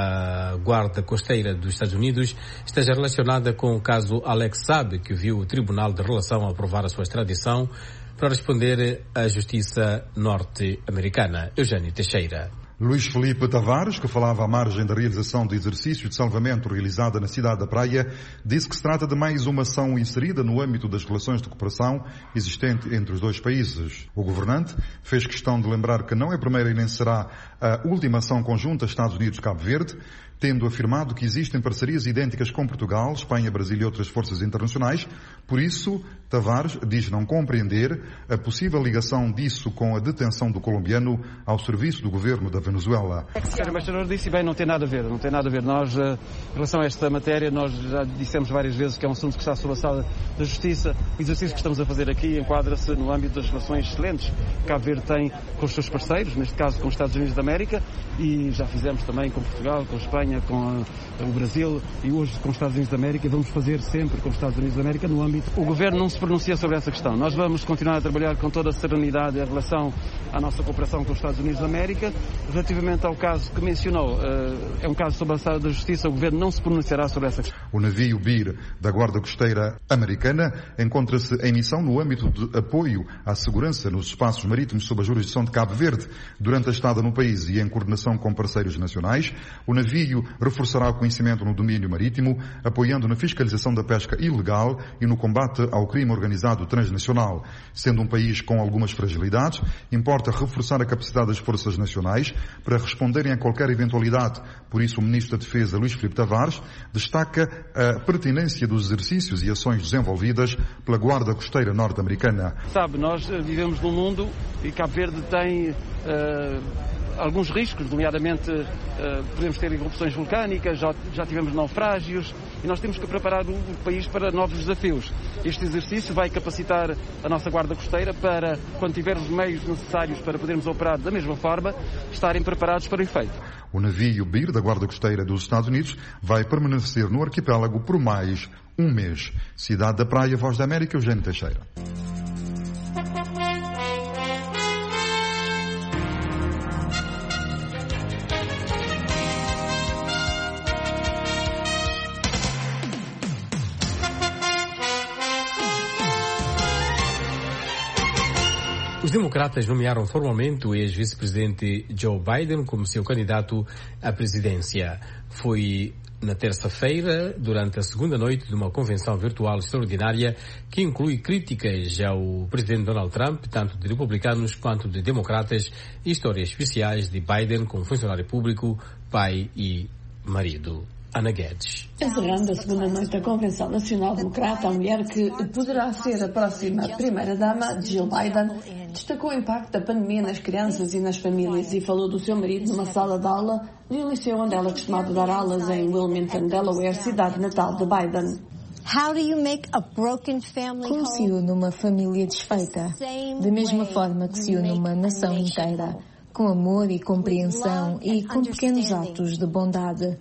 da Guarda Costeira dos Estados Unidos esteja relacionada com o caso Alex Saab, que viu o Tribunal de Relação aprovar a sua extradição para responder à justiça norte-americana. Eugênio Teixeira. Luís Filipe Tavares, que falava à margem da realização do exercício de salvamento realizada na cidade da Praia, disse que se trata de mais uma ação inserida no âmbito das relações de cooperação existente entre os dois países. O governante fez questão de lembrar que não é a primeira e nem será a última ação conjunta Estados Unidos-Cabo Verde, tendo afirmado que existem parcerias idênticas com Portugal, Espanha, Brasil e outras forças internacionais. Por isso, Tavares diz não compreender a possível ligação disso com a detenção do colombiano ao serviço do governo da Venezuela. O Sr. Embaixador disse bem, não tem nada a ver. Nós, em relação a esta matéria, nós já dissemos várias vezes que é um assunto que está sob a sala da Justiça. O exercício que estamos a fazer aqui enquadra-se no âmbito das relações excelentes que Cabo Verde tem com os seus parceiros, neste caso com os Estados Unidos da América, e já fizemos também com Portugal, com Espanha, com o Brasil e hoje com os Estados Unidos da América, e vamos fazer sempre com os Estados Unidos da América no âmbito. O Governo não se pronuncia sobre essa questão. Nós vamos continuar a trabalhar com toda a serenidade em relação à nossa cooperação com os Estados Unidos da América. Relativamente ao caso que mencionou, é um caso sob a sala da Justiça, o Governo não se pronunciará sobre essa questão. O navio BIR da Guarda Costeira Americana encontra-se em missão no âmbito de apoio à segurança nos espaços marítimos sob a jurisdição de Cabo Verde durante a estada no país e em coordenação com parceiros nacionais. O navio reforçará o conhecimento no domínio marítimo, apoiando na fiscalização da pesca ilegal e no combate ao crime organizado transnacional. Sendo um país com algumas fragilidades, importa reforçar a capacidade das forças nacionais para responderem a qualquer eventualidade. Por isso, o Ministro da Defesa, Luís Filipe Tavares, destaca a pertinência dos exercícios e ações desenvolvidas pela Guarda Costeira norte-americana. Sabe, nós vivemos num mundo e Cabo Verde tem alguns riscos, nomeadamente podemos ter erupções vulcânicas, já tivemos naufrágios e nós temos que preparar o país para novos desafios. Este exercício vai capacitar a nossa Guarda Costeira para, quando tiver os meios necessários para podermos operar da mesma forma, estarem preparados para o efeito. O navio BIR da Guarda Costeira dos Estados Unidos vai permanecer no arquipélago por mais um mês. Cidade da Praia, Voz da América, Eugênio Teixeira. Os democratas nomearam formalmente o ex-vice-presidente Joe Biden como seu candidato à presidência. Foi na terça-feira, durante a segunda noite de uma convenção virtual extraordinária que inclui críticas ao presidente Donald Trump, tanto de republicanos quanto de democratas, e histórias especiais de Biden como funcionário público, pai e marido. Ana Guedes. Encerrando a segunda noite da Convenção Nacional Democrata, a mulher que poderá ser a próxima primeira-dama, Jill Biden, destacou o impacto da pandemia nas crianças e nas famílias e falou do seu marido numa sala de aula de um liceu onde ela costumava dar aulas em Wilmington, Delaware, cidade natal de Biden. Como se une uma família desfeita, da mesma forma que se une uma nação inteira, com amor e compreensão e com pequenos atos de bondade.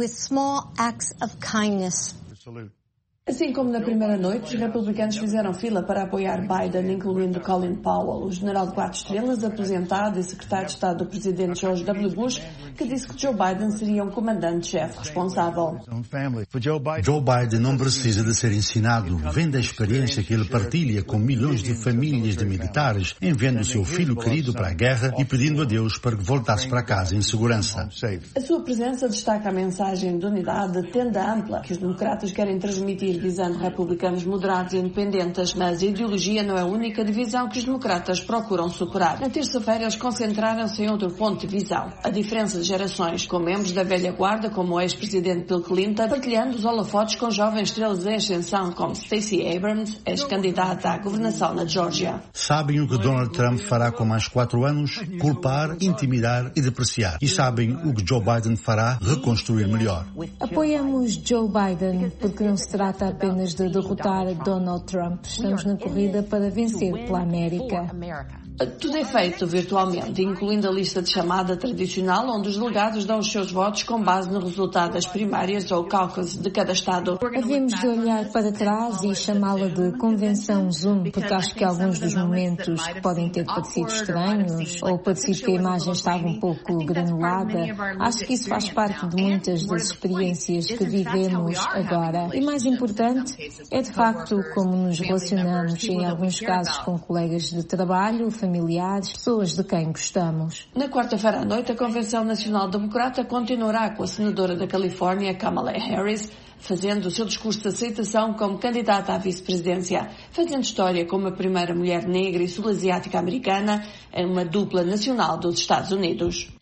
Assim como na primeira noite, os republicanos fizeram fila para apoiar Biden, incluindo Colin Powell, o general de 4 estrelas, aposentado e secretário de Estado do presidente George W. Bush, que disse que Joe Biden seria um comandante-chefe responsável. Joe Biden não precisa de ser ensinado. Vem da experiência que ele partilha com milhões de famílias de militares, enviando seu filho querido para a guerra e pedindo a Deus para que voltasse para casa em segurança. A sua presença destaca a mensagem de unidade, tenda ampla, que os democratas querem transmitir divisando republicanos moderados e independentes, mas a ideologia não é a única divisão que os democratas procuram superar. Na terça-feira, eles concentraram-se em outro ponto de visão, a diferença de gerações, com membros da velha guarda, como o ex-presidente Bill Clinton, partilhando os holofotes com jovens estrelas em ascensão, como Stacey Abrams, ex-candidata à governação na Geórgia. Sabem o que Donald Trump fará com mais 4 anos? Culpar, intimidar e depreciar. E sabem o que Joe Biden fará? Reconstruir melhor. Apoiamos Joe Biden porque não se trata apenas de derrotar Donald Trump. Estamos na corrida para vencer pela América. Tudo é feito virtualmente, incluindo a lista de chamada tradicional, onde os delegados dão os seus votos com base no resultado das primárias ou caucus de cada estado. Havemos de olhar para trás e chamá-la de convenção Zoom, porque acho que alguns dos momentos que podem ter parecido estranhos, ou parecido que a imagem estava um pouco granulada, acho que isso faz parte de muitas das experiências que vivemos agora. E mais importante, é de facto como nos relacionamos, em alguns casos com colegas de trabalho, familiares, pessoas de quem gostamos. Na quarta-feira à noite, a Convenção Nacional Democrata continuará com a senadora da Califórnia, Kamala Harris, fazendo o seu discurso de aceitação como candidata à vice-presidência, fazendo história como a primeira mulher negra e sul-asiática americana em uma dupla nacional dos Estados Unidos.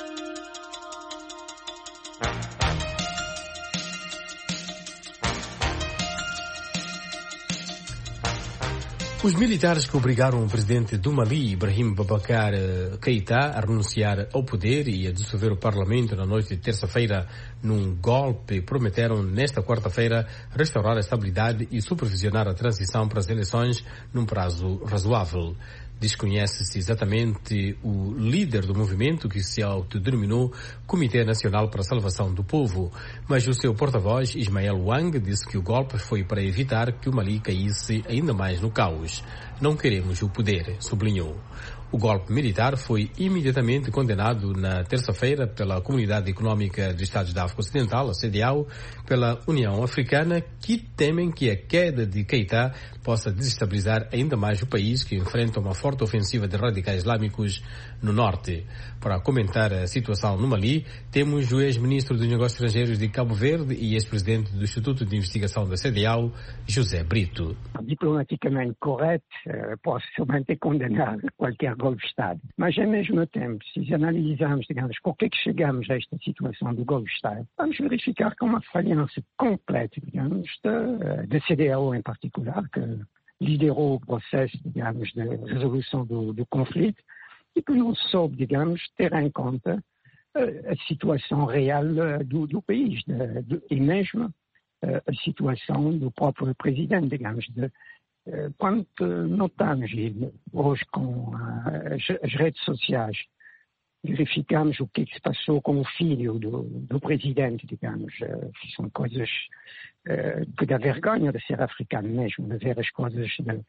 Os militares que obrigaram o presidente do Mali, Ibrahim Boubacar Keïta, a renunciar ao poder e a dissolver o parlamento na noite de terça-feira num golpe, prometeram nesta quarta-feira restaurar a estabilidade e supervisionar a transição para as eleições num prazo razoável. Desconhece-se exatamente o líder do movimento que se autodenominou Comitê Nacional para a Salvação do Povo, mas o seu porta-voz, Ismael Wang, disse que o golpe foi para evitar que o Mali caísse ainda mais no caos. Não queremos o poder, sublinhou. O golpe militar foi imediatamente condenado na terça-feira pela Comunidade Económica de Estados da África Ocidental, a CEDEAO, pela União Africana, que temem que a queda de Keïta possa desestabilizar ainda mais o país, que enfrenta uma forte ofensiva de radicais islâmicos no norte. Para comentar a situação no Mali, temos o ex-ministro dos Negócios Estrangeiros de Cabo Verde e ex-presidente do Instituto de Investigação da CEDEAO, José Brito. Diplomaticamente correto, posso somente condenar qualquer golpe de Estado. Mas, ao mesmo tempo, se analisarmos, digamos, por que chegamos a esta situação do golpe de Estado, vamos verificar que uma falhança completa, digamos, da CEDEAO em particular, que liderou o processo, digamos, de resolução do conflito e que não soube, digamos, ter em conta a situação real do país e mesmo a situação do próprio presidente, digamos, quando notamos hoje com as redes sociais, verificamos o que se passou com o filho do presidente, digamos, que são coisas que dá vergonha de ser africano mesmo, de ver as coisas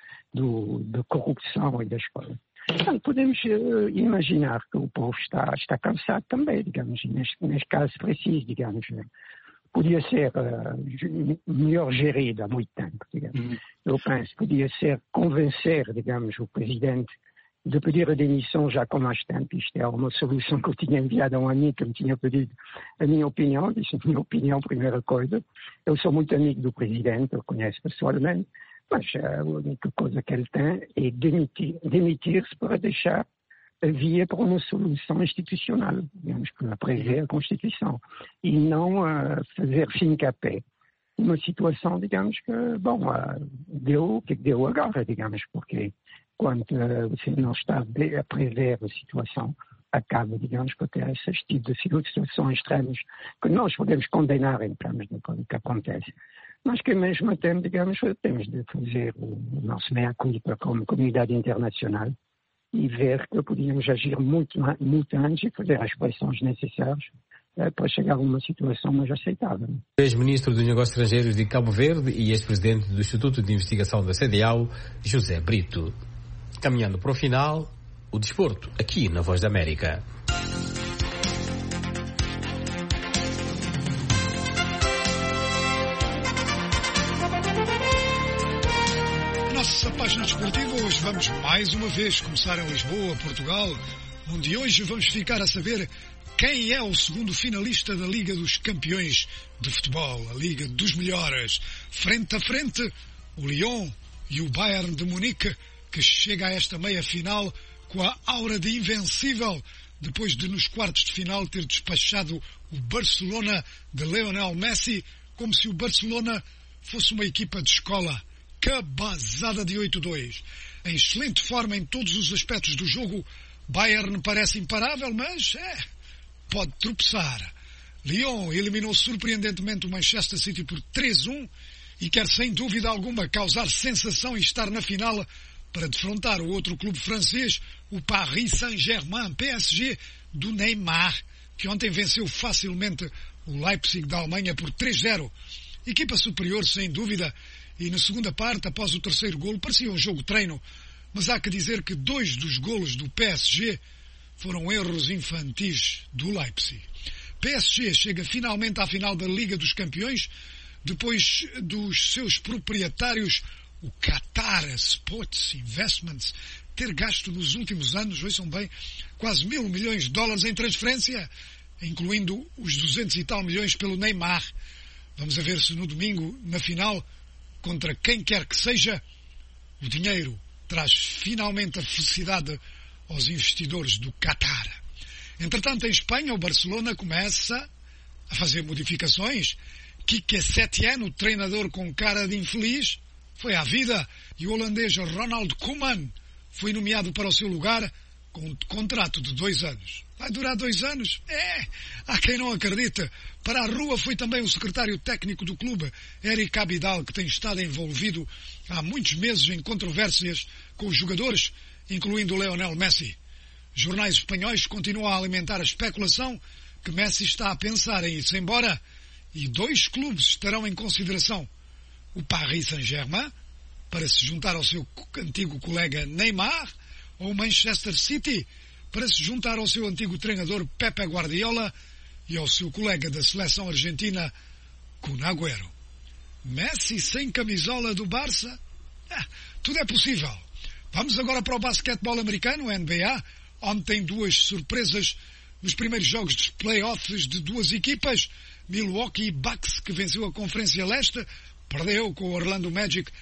de corrupção e das coisas. Então, podemos imaginar que o povo está cansado também, digamos, neste caso preciso, digamos. Podia ser melhor gerido há muito tempo, digamos. Eu penso que podia ser convencer, digamos, o presidente de pedir a demissão já com mais tempo. Isto é uma solução que eu tinha enviado a um amigo que me tinha pedido a minha opinião. Disse a minha opinião, primeira coisa. Eu sou muito amigo do presidente, eu conheço pessoalmente, mas a única coisa que ele tem é demitir-se para deixar a via para uma solução institucional, digamos, que prevê a Constituição, e não fazer fim-capé. Uma situação, digamos, que, bom, deu o que deu agora, digamos, porque quando você não está a prever a situação, acaba, digamos, por ter esse tipo de situações extremas que nós podemos condenar em termos do que acontece. Mas que, ao mesmo tempo, digamos, temos de fazer o nosso meia-culpa como comunidade internacional e ver que podíamos agir muito antes e fazer as pressões necessárias para chegar a uma situação mais aceitável. Ex-ministro dos Negócios Estrangeiros de Cabo Verde e ex-presidente do Instituto de Investigação da CEDEAO, José Brito. Caminhando para o final, o desporto, aqui na Voz da América. Nossa página desportiva, hoje vamos mais uma vez começar em Lisboa, Portugal, onde hoje vamos ficar a saber quem é o segundo finalista da Liga dos Campeões de Futebol, a Liga dos Melhores. Frente a frente, o Lyon e o Bayern de Munique, que chega a esta meia-final com a aura de invencível, depois de nos quartos de final ter despachado o Barcelona de Lionel Messi, como se o Barcelona fosse uma equipa de escola. Cabazada de 8-2. Em excelente forma em todos os aspectos do jogo, Bayern parece imparável, mas pode tropeçar. Lyon eliminou surpreendentemente o Manchester City por 3-1 e quer sem dúvida alguma causar sensação e estar na final para defrontar o outro clube francês, o Paris Saint-Germain, PSG, do Neymar, que ontem venceu facilmente o Leipzig da Alemanha por 3-0. Equipa superior, sem dúvida, e na segunda parte, após o terceiro golo, parecia um jogo treino, mas há que dizer que 2 dos golos do PSG foram erros infantis do Leipzig. PSG chega finalmente à final da Liga dos Campeões, depois dos seus proprietários, o Qatar Sports Investments, ter gasto nos últimos anos, ouçam bem, quase $1.000 milhões em transferência, incluindo os 200 e tal milhões pelo Neymar. Vamos a ver se no domingo, na final, contra quem quer que seja, o dinheiro traz finalmente a felicidade aos investidores do Qatar. Entretanto, em Espanha, o Barcelona começa a fazer modificações. Quique Setien, o treinador com cara de infeliz, foi à vida, e o holandês Ronald Koeman foi nomeado para o seu lugar com um contrato de 2 anos. Vai durar 2 anos? Há quem não acredita. Para a rua foi também o secretário técnico do clube, Eric Abidal, que tem estado envolvido há muitos meses em controvérsias com os jogadores, incluindo Lionel Messi. Jornais espanhóis continuam a alimentar a especulação que Messi está a pensar em ir-se embora, e 2 clubes estarão em consideração. O Paris Saint-Germain, para se juntar ao seu antigo colega Neymar, ou o Manchester City, para se juntar ao seu antigo treinador Pepe Guardiola e ao seu colega da seleção argentina, Kun Agüero. Messi sem camisola do Barça? Tudo é possível. Vamos agora para o basquetebol americano, NBA. Ontem 2 surpresas nos primeiros jogos dos playoffs de 2 equipas. Milwaukee Bucks, que venceu a Conferência Leste, perdeu com o Orlando Magic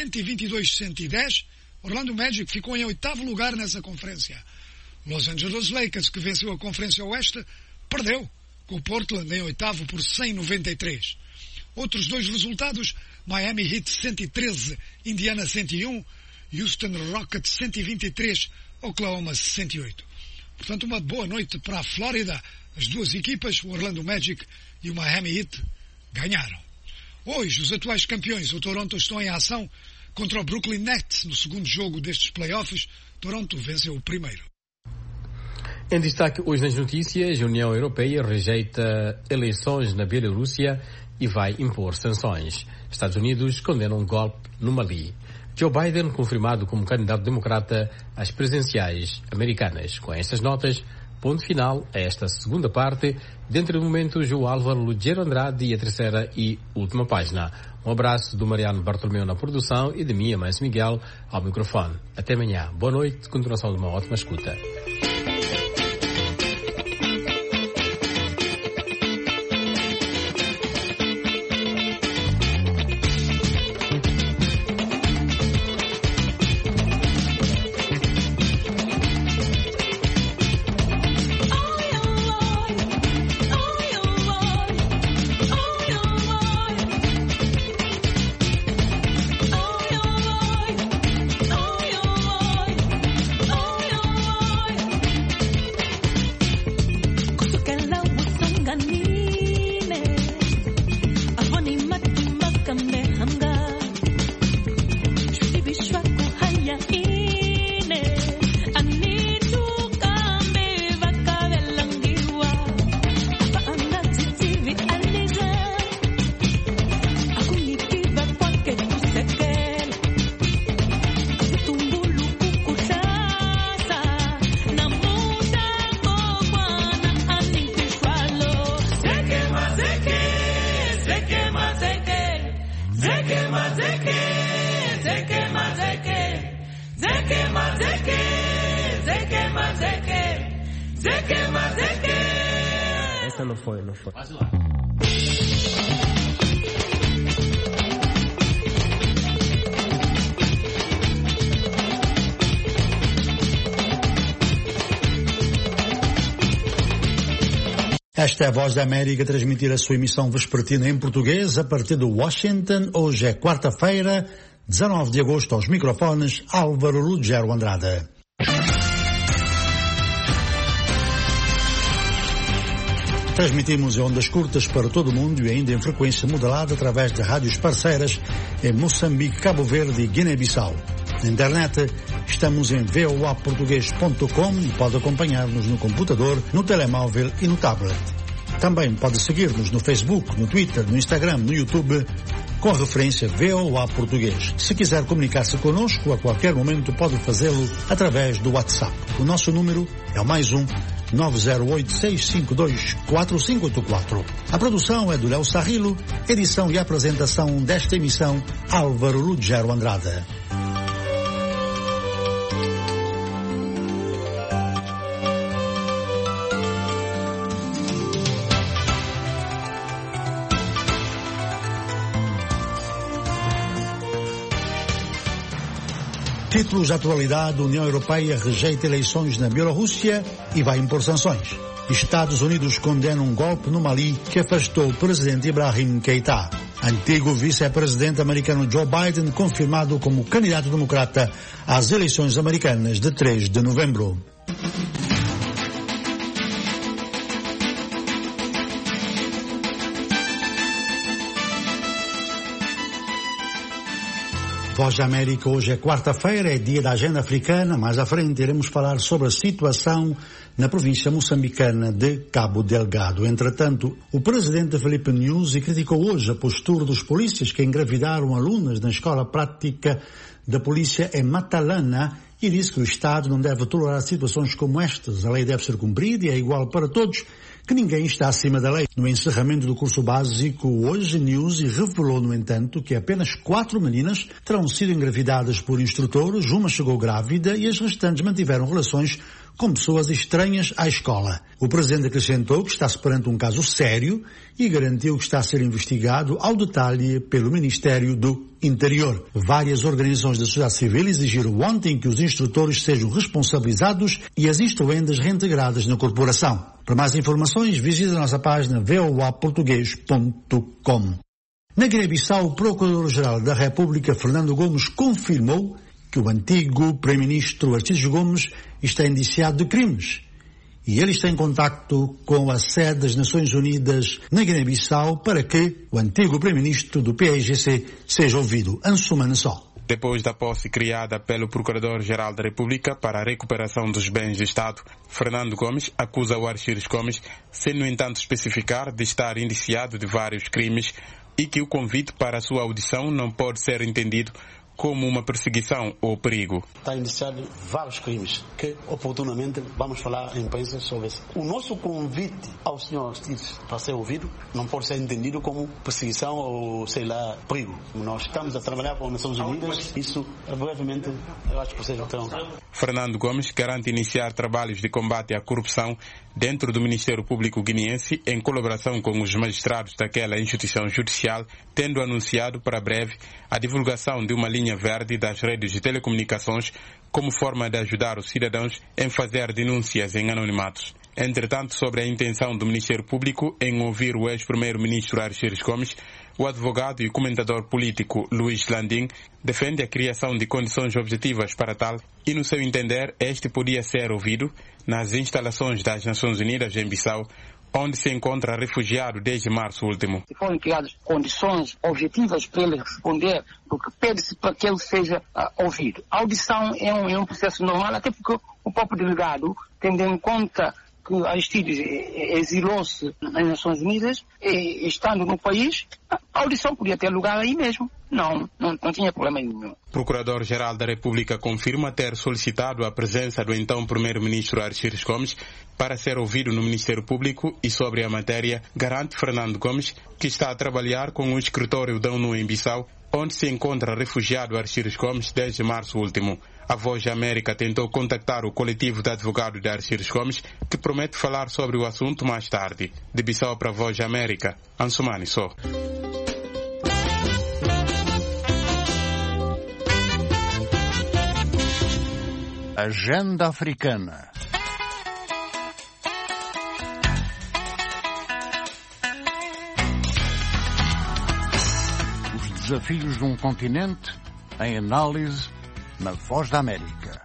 122-110. Orlando Magic ficou em 8º lugar nessa conferência. Los Angeles Lakers, que venceu a Conferência Oeste, perdeu com o Portland em 8º por 100-93. Outros 2 resultados: Miami Heat 113, Indiana 101, Houston Rockets 123, Oklahoma 108. Portanto, uma boa noite para a Flórida. As 2 equipas, o Orlando Magic e o Miami Heat, ganharam. Hoje, os atuais campeões, o Toronto, estão em ação contra o Brooklyn Nets no segundo jogo destes playoffs. Toronto venceu o primeiro. Em destaque hoje nas notícias, a União Europeia rejeita eleições na Bielorrússia e vai impor sanções. Estados Unidos condenam um golpe no Mali. Joe Biden confirmado como candidato democrata às presidenciais americanas. Com estas notas, ponto final a esta segunda parte. Dentro do momento, João Álvaro Lugero Andrade e a terceira e última página. Um abraço do Mariano Bartolomeu na produção e de mim, Amâncio Miguel, ao microfone. Até amanhã. Boa noite. Continuação de uma ótima escuta. Zeke, essa não foi. Esta é a Voz da América a transmitir a sua emissão vespertina em português a partir de Washington. Hoje é quarta-feira, 19 de agosto, aos microfones, Álvaro Lugero Andrade. Transmitimos em ondas curtas para todo o mundo e ainda em frequência modulada através de rádios parceiras em Moçambique, Cabo Verde e Guiné-Bissau. Na internet, estamos em voaportugues.com e pode acompanhar-nos no computador, no telemóvel e no tablet. Também pode seguir-nos no Facebook, no Twitter, no Instagram, no YouTube, com a referência VOA Português. Se quiser comunicar-se connosco, a qualquer momento pode fazê-lo através do WhatsApp. O nosso número é o +1 908-652-4584. A produção é do Léo Sarrilo, edição e apresentação desta emissão, Álvaro Lugero Andrade. Títulos de atualidade: União Europeia rejeita eleições na Bielorrússia e vai impor sanções. Estados Unidos condenam um golpe no Mali que afastou o presidente Ibrahim Keita. Antigo vice-presidente americano Joe Biden confirmado como candidato democrata às eleições americanas de 3 de novembro. Voz da América, hoje é quarta-feira, é dia da agenda africana. Mais à frente iremos falar sobre a situação na província moçambicana de Cabo Delgado. Entretanto, o presidente Filipe Nyusi criticou hoje a postura dos polícias que engravidaram alunas na escola prática da polícia em Matalana e disse que o Estado não deve tolerar situações como estas. A lei deve ser cumprida e é igual para todos, que ninguém está acima da lei. No encerramento do curso básico, hoje, Nyusi revelou, no entanto, que apenas 4 meninas terão sido engravidadas por instrutores, uma chegou grávida e as restantes mantiveram relações com pessoas estranhas à escola. O presidente acrescentou que está-se perante um caso sério e garantiu que está a ser investigado ao detalhe pelo Ministério do Interior. Várias organizações da sociedade civil exigiram ontem que os instrutores sejam responsabilizados e as instruendas reintegradas na corporação. Para mais informações, visite a nossa página voaportugues.com. Na Guiné-Bissau, o Procurador-Geral da República, Fernando Gomes, confirmou que o antigo Primeiro-Ministro Arcides Gomes está indiciado de crimes. E ele está em contacto com a sede das Nações Unidas na Guiné-Bissau para que o antigo Primeiro-Ministro do PAIGC seja ouvido. Ansumana só. Depois da posse criada pelo Procurador-Geral da República para a recuperação dos bens do Estado, Fernando Gomes acusa o Arcides Gomes, sem no entanto especificar, de estar indiciado de vários crimes e que o convite para a sua audição não pode ser entendido como uma perseguição ou perigo. Está indiciado vários crimes que oportunamente vamos falar em imprensa sobre isso. O nosso convite ao senhor Arcides para ser ouvido não pode ser entendido como perseguição ou, sei lá, perigo. Nós estamos a trabalhar com as Nações Unidas, isso brevemente eu acho que vocês vão ter um... Fernando Gomes garante iniciar trabalhos de combate à corrupção dentro do Ministério Público guineense em colaboração com os magistrados daquela instituição judicial, tendo anunciado para breve a divulgação de uma linha verde das redes de telecomunicações como forma de ajudar os cidadãos em fazer denúncias em anonimatos. Entretanto, sobre a intenção do Ministério Público em ouvir o ex-primeiro-ministro Arcides Gomes, o advogado e comentador político Luís Landim defende a criação de condições objetivas para tal e, no seu entender, este podia ser ouvido nas instalações das Nações Unidas em Bissau, onde se encontra refugiado desde março último. Se forem criadas condições objetivas para ele responder, porque pede-se para que ele seja ouvido. A audição é um processo normal, até porque o próprio delegado, tendo em conta que Aristides exilou-se nas Nações Unidas, e estando no país, a audição podia ter lugar aí mesmo. Não tinha problema nenhum. O Procurador-Geral da República confirma ter solicitado a presença do então Primeiro-Ministro Arcides Gomes para ser ouvido no Ministério Público e sobre a matéria, garante Fernando Gomes, que está a trabalhar com o escritório da ONU em Bissau, onde se encontra refugiado Arcides Gomes desde março último. A Voz da América tentou contactar o coletivo de advogados de Arcides Gomes, que promete falar sobre o assunto mais tarde. De Bissau para a Voz da América, Ansumani Só. Agenda Africana. Os desafios de um continente em análise na Voz da América.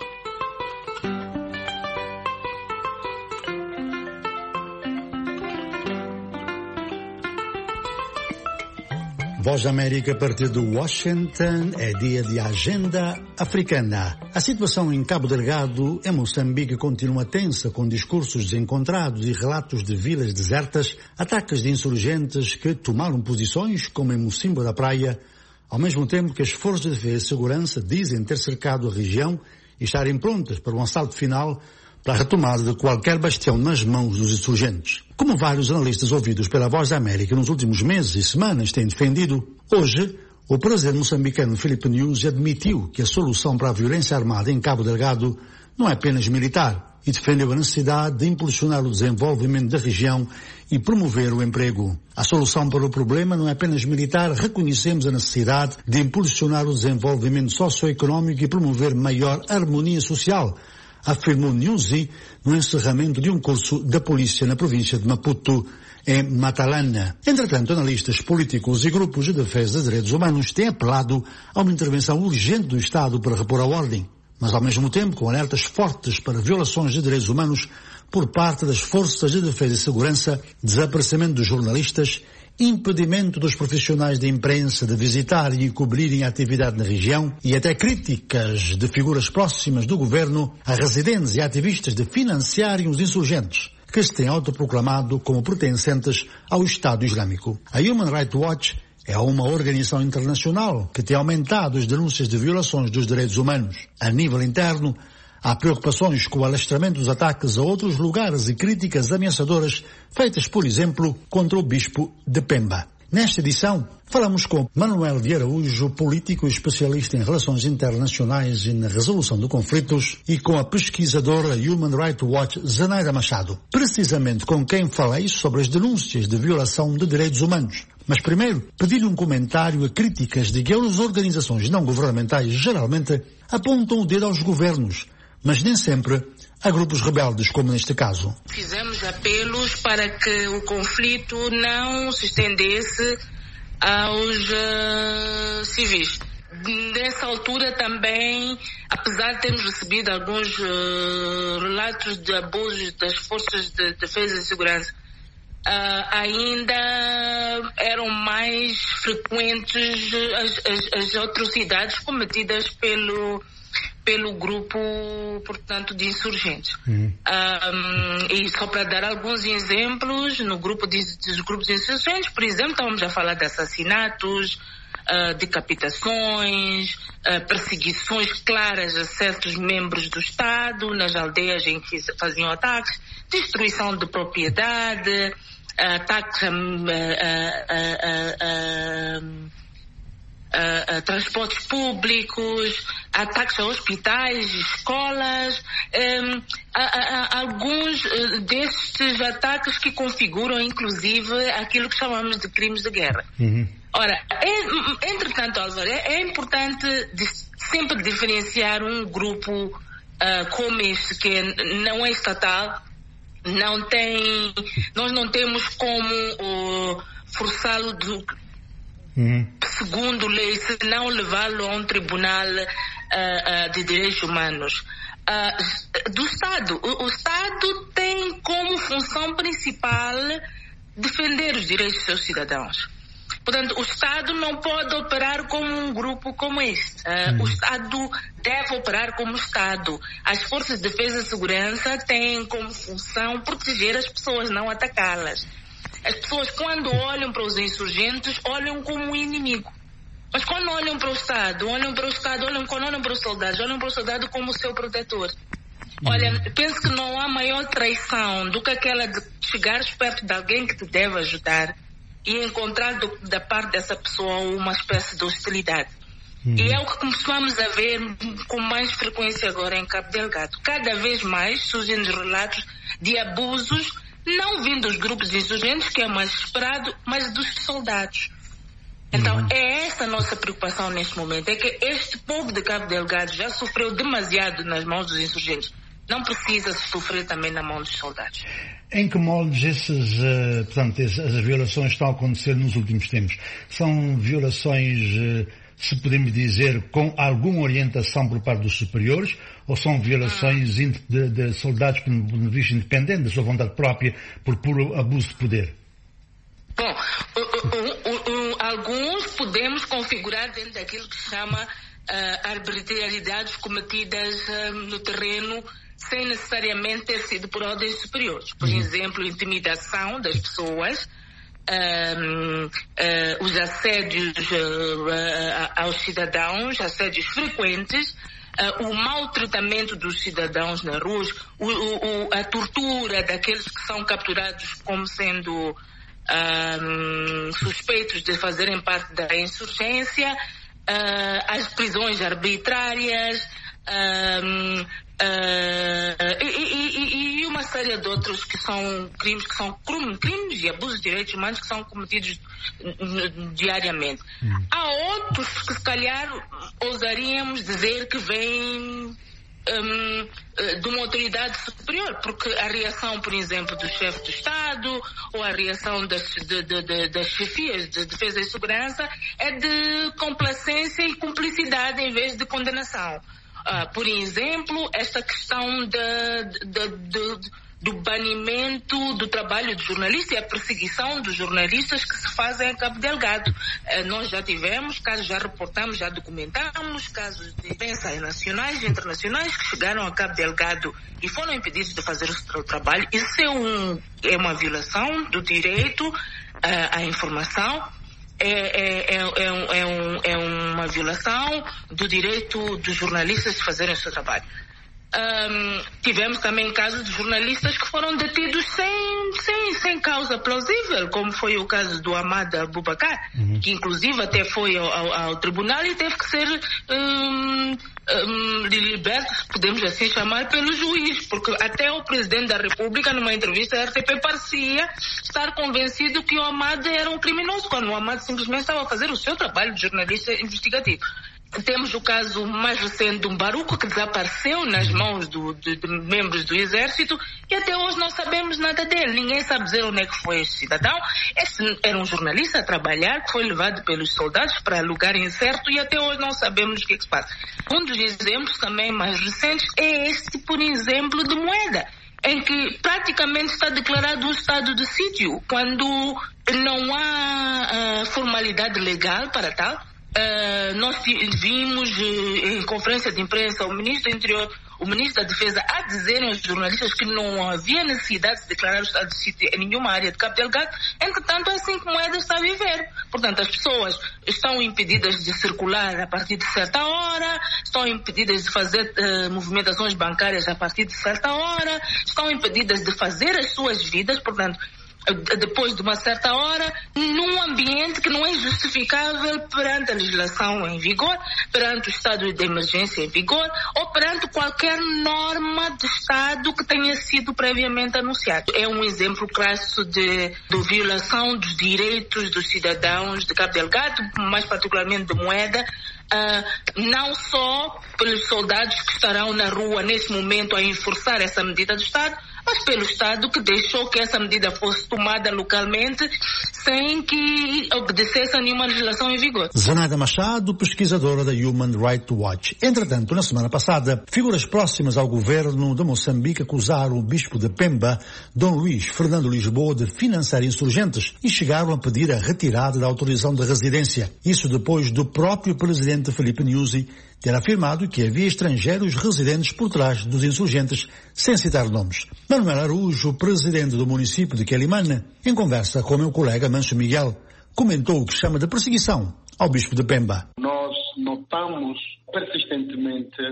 Voz da América, a partir de Washington, é dia de Agenda Africana. A situação em Cabo Delgado, em Moçambique, continua tensa, com discursos desencontrados e relatos de vilas desertas, ataques de insurgentes que tomaram posições, como em Mocimboa da Praia, ao mesmo tempo que as forças de defesa e segurança dizem ter cercado a região e estarem prontas para um assalto final para a retomada de qualquer bastião nas mãos dos insurgentes. Como vários analistas ouvidos pela Voz da América nos últimos meses e semanas têm defendido, hoje o presidente moçambicano Filipe Nyusi admitiu que a solução para a violência armada em Cabo Delgado não é apenas militar e defendeu a necessidade de impulsionar o desenvolvimento da região e promover o emprego. A solução para o problema não é apenas militar, reconhecemos a necessidade de impulsionar o desenvolvimento socioeconómico e promover maior harmonia social, afirmou Nyusi no encerramento de um curso da polícia na província de Maputo, em Matalana. Entretanto, analistas políticos e grupos de defesa dos direitos humanos têm apelado a uma intervenção urgente do Estado para repor a ordem, mas ao mesmo tempo com alertas fortes para violações de direitos humanos por parte das forças de defesa e segurança, desaparecimento dos jornalistas, impedimento dos profissionais da imprensa de visitarem e cobrirem a atividade na região e até críticas de figuras próximas do governo a residentes e ativistas de financiarem os insurgentes, que se têm autoproclamado como pertencentes ao Estado Islâmico. A Human Rights Watch é uma organização internacional que tem aumentado as denúncias de violações dos direitos humanos. A nível interno, há preocupações com o alastramento dos ataques a outros lugares e críticas ameaçadoras feitas, por exemplo, contra o bispo de Pemba. Nesta edição, falamos com Manuel de Araújo, político e especialista em relações internacionais e na resolução de conflitos, e com a pesquisadora Human Rights Watch, Zenaida Machado, precisamente com quem falei sobre as denúncias de violação de direitos humanos. Mas primeiro, pedi-lhe um comentário a críticas de que as organizações não governamentais geralmente apontam o dedo aos governos, mas nem sempre a grupos rebeldes, como neste caso. Fizemos apelos para que o conflito não se estendesse aos civis. Nessa altura também, apesar de termos recebido alguns relatos de abusos das forças de defesa e segurança, ainda eram mais frequentes as atrocidades cometidas pelo grupo, portanto, de insurgentes. E só para dar alguns exemplos, no grupo dos grupos de insurgentes, por exemplo, estávamos a falar de assassinatos, decapitações, perseguições claras a certos membros do Estado, nas aldeias em que faziam ataques, destruição de propriedade, ataques a transportes públicos, ataques a hospitais, escolas, alguns destes ataques que configuram inclusive aquilo que chamamos de crimes de guerra. Ora, entretanto, Álvaro, é importante sempre diferenciar um grupo como este, que não é estatal, nós não temos como forçá-lo segundo lei, se não levá-lo a um tribunal de direitos humanos. Do Estado. O Estado tem como função principal defender os direitos dos seus cidadãos. Portanto, o Estado não pode operar como um grupo como este. O Estado deve operar como Estado. As forças de defesa e segurança têm como função proteger as pessoas, não atacá-las. As pessoas, quando olham para os insurgentes, olham como um inimigo. Mas quando olham para o Estado, quando olham para os soldados, olham para o soldado como o seu protetor. Olha, penso que não há maior traição do que aquela de chegares perto de alguém que te deve ajudar e encontrar da parte dessa pessoa uma espécie de hostilidade. E é o que começamos a ver com mais frequência agora em Cabo Delgado. Cada vez mais surgem relatos de abusos, não vindo dos grupos insurgentes, que é mais esperado, mas dos soldados. Então, é essa a nossa preocupação neste momento, é que este povo de Cabo Delgado já sofreu demasiado nas mãos dos insurgentes. Não precisa sofrer também na mão dos soldados. Em que moldes as violações estão a acontecer nos últimos tempos? São violações, se podemos dizer, com alguma orientação por parte dos superiores, ou são violações de soldados por um vista independente, da sua vontade própria, por puro abuso de poder? Bom, alguns podemos configurar dentro daquilo que se chama arbitrariedades cometidas no terreno sem necessariamente ter sido por ordens superiores. Por exemplo, intimidação das pessoas, os assédios aos cidadãos, assédios frequentes, o maltratamento dos cidadãos nas ruas, a tortura daqueles que são capturados como sendo suspeitos de fazerem parte da insurgência, as prisões arbitrárias, e uma série de outros que são crimes e abusos de direitos humanos que são cometidos diariamente. Há outros que se calhar ousaríamos dizer que vêm de uma autoridade superior, porque a reação, por exemplo, do chefe do Estado ou a reação das chefias de defesa e segurança é de complacência e cumplicidade em vez de condenação. Por exemplo, esta questão do banimento do trabalho de jornalista e a perseguição dos jornalistas que se fazem em Cabo Delgado. Nós já tivemos casos, já reportamos, já documentamos casos de imprensa nacionais e internacionais que chegaram a Cabo Delgado e foram impedidos de fazer o seu trabalho. Isso é uma violação do direito à informação. É uma violação do direito dos jornalistas de fazerem o seu trabalho. Tivemos também casos de jornalistas que foram detidos sem causa plausível, como foi o caso do Ahmad Abubakar, que inclusive até foi ao tribunal e teve que ser liberto, podemos assim chamar, pelo juiz, porque até o presidente da República, numa entrevista à RTP, parecia estar convencido que o Ahmad era um criminoso, quando o Ahmad simplesmente estava a fazer o seu trabalho de jornalista investigativo. Temos o caso mais recente de um baruco que desapareceu nas mãos de membros do Exército e até hoje não sabemos nada dele. Ninguém sabe dizer onde é que foi este cidadão. Este era um jornalista a trabalhar que foi levado pelos soldados para lugar incerto e até hoje não sabemos o que é que se passa. Um dos exemplos também mais recentes é este, por exemplo, de Moeda, em que praticamente está declarado um estado de sítio, quando não há formalidade legal para tal. Nós vimos em conferência de imprensa o ministro do Interior, o ministro da Defesa a dizerem aos jornalistas que não havia necessidade de declarar o estado de sítio em nenhuma área de Cabo Delgado. Entretanto, é assim que Moeda está a viver. Portanto, as pessoas estão impedidas de circular a partir de certa hora, estão impedidas de fazer movimentações bancárias a partir de certa hora, estão impedidas de fazer as suas vidas, portanto, depois de uma certa hora, num ambiente que não é justificável perante a legislação em vigor, perante o estado de emergência em vigor ou perante qualquer norma de Estado que tenha sido previamente anunciado. É um exemplo clássico de violação dos direitos dos cidadãos de Cabo Delgado, mais particularmente de Moeda, não só pelos soldados que estarão na rua nesse momento a enforçar essa medida do Estado, mas pelo Estado que deixou que essa medida fosse tomada localmente sem que obedecesse a nenhuma legislação em vigor. Zenaida Machado, pesquisadora da Human Rights Watch. Entretanto, na semana passada, figuras próximas ao governo de Moçambique acusaram o bispo de Pemba, Dom Luís Fernando Lisboa, de financiar insurgentes e chegaram a pedir a retirada da autorização de residência. Isso depois do próprio presidente Filipe Nyusi ter afirmado que havia estrangeiros residentes por trás dos insurgentes, sem citar nomes. Manuel Araújo, presidente do município de Quelimane, em conversa com meu colega Manso Miguel, comentou o que chama de perseguição ao bispo de Pemba. Nós notamos persistentemente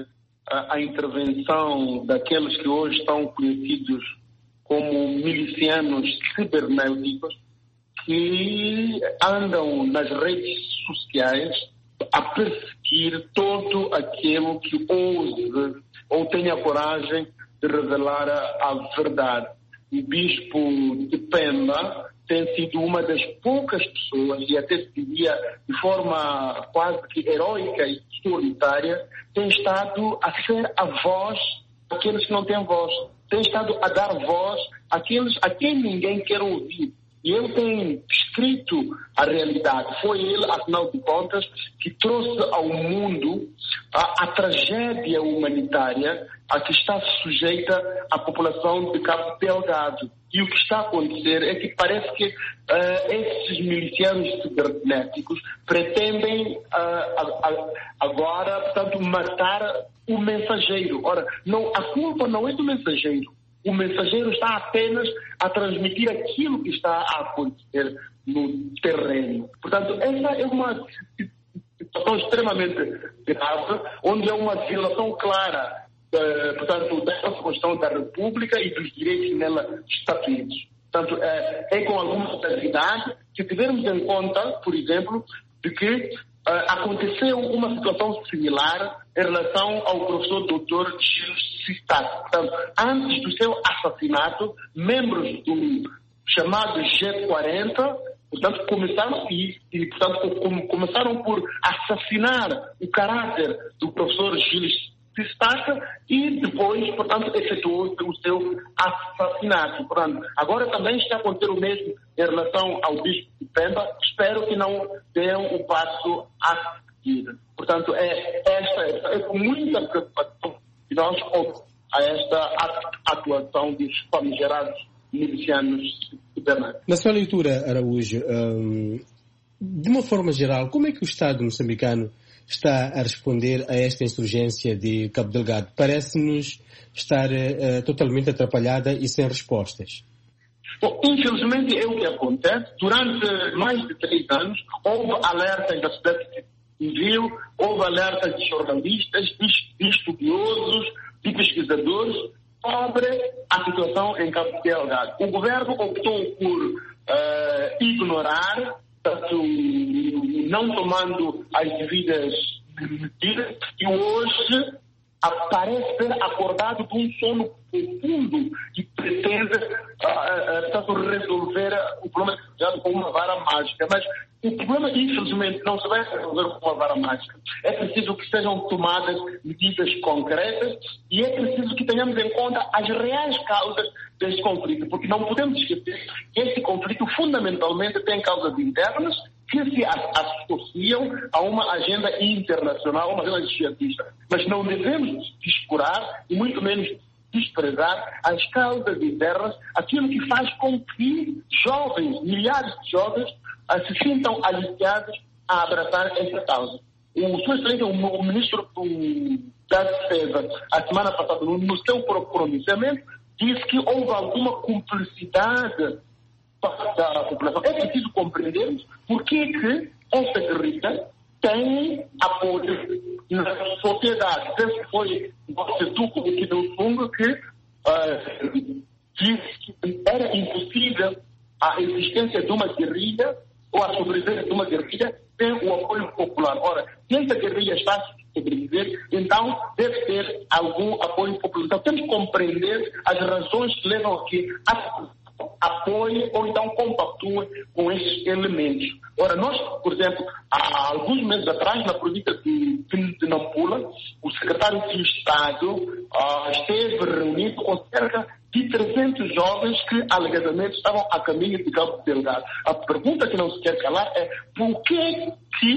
a intervenção daqueles que hoje estão conhecidos como milicianos cibernéticos, que andam nas redes sociais a perseguir todo aquele que ouse ou tenha coragem de revelar a verdade. O bispo de Pemba tem sido uma das poucas pessoas, e até se diria de forma quase que heróica e solitária, tem estado a ser a voz daqueles que não têm voz. Tem estado a dar voz àqueles a quem ninguém quer ouvir. E ele tem escrito a realidade. Foi ele, afinal de contas, que trouxe ao mundo a tragédia humanitária a que está sujeita a população de Cabo Delgado. E o que está a acontecer é que parece que esses milicianos cibernéticos pretendem agora, portanto, matar o mensageiro. Ora, a culpa não é do mensageiro. O mensageiro está apenas a transmitir aquilo que está a acontecer no terreno. Portanto, essa é uma situação extremamente grave, onde é uma violação clara, portanto, da Constituição da República e dos direitos nela estatuídos. Portanto, é com alguma gravidade que tivermos em conta, por exemplo, de que aconteceu uma situação similar em relação ao professor Dr. Gil Sistac. Portanto, antes do seu assassinato, membros do chamado G40, portanto, começaram por assassinar o caráter do professor Gil Sistac e depois, portanto, efetuou o seu assassinato. Portanto, agora também está a acontecer o mesmo em relação ao bispo de Pemba. Espero que não dêem o passo a seguir. Portanto, é com muita preocupação que nós olhamos a esta atuação dos famigerados milicianos cibernéticos. Na sua leitura, Araújo, de uma forma geral, como é que o Estado moçambicano está a responder a esta insurgência de Cabo Delgado? Parece-nos estar totalmente atrapalhada e sem respostas. Bom, infelizmente é o que acontece. Durante mais de 3 anos houve alertas da sociedade civil, houve alertas de jornalistas, de estudiosos, de pesquisadores sobre a situação em Cabo Delgado. O governo optou por ignorar, portanto, não tomando as devidas medidas, e hoje parece ter acordado de um sono profundo e pretende portanto, resolver o problema com uma vara mágica. Mas o problema, infelizmente, não se vai resolver com uma vara mágica. É preciso que sejam tomadas medidas concretas e é preciso que tenhamos em conta as reais causas deste conflito, porque não podemos esquecer que este conflito fundamentalmente tem causas internas que se associam a uma agenda internacional, uma agenda jihadista. Mas não devemos descurar e muito menos desprezar as causas internas, aquilo que faz com que jovens, milhares de jovens, se sintam aliciados a abraçar essa causa. O Sr. Excelência, o Ministro da Defesa, a semana passada, no seu pronunciamento, disse que houve alguma cumplicidade da população. É preciso compreendermos por que esta guerrilha tem apoio na sociedade. Penso que foi o Setuco do Kidal que disse que era impossível a existência de uma guerrilha ou a sobrevivência de uma guerrilha sem o apoio popular. Ora, se essa guerrilha está a sobreviver, então deve ter algum apoio popular. Então temos que compreender as razões que levam aqui a apoie ou então compactue com esses elementos. Ora, nós, por exemplo, há alguns meses atrás, na província de Nampula, o secretário de Estado esteve reunido com cerca de 300 jovens que alegadamente estavam a caminho de Cabo Delgado. A pergunta que não se quer calar é o que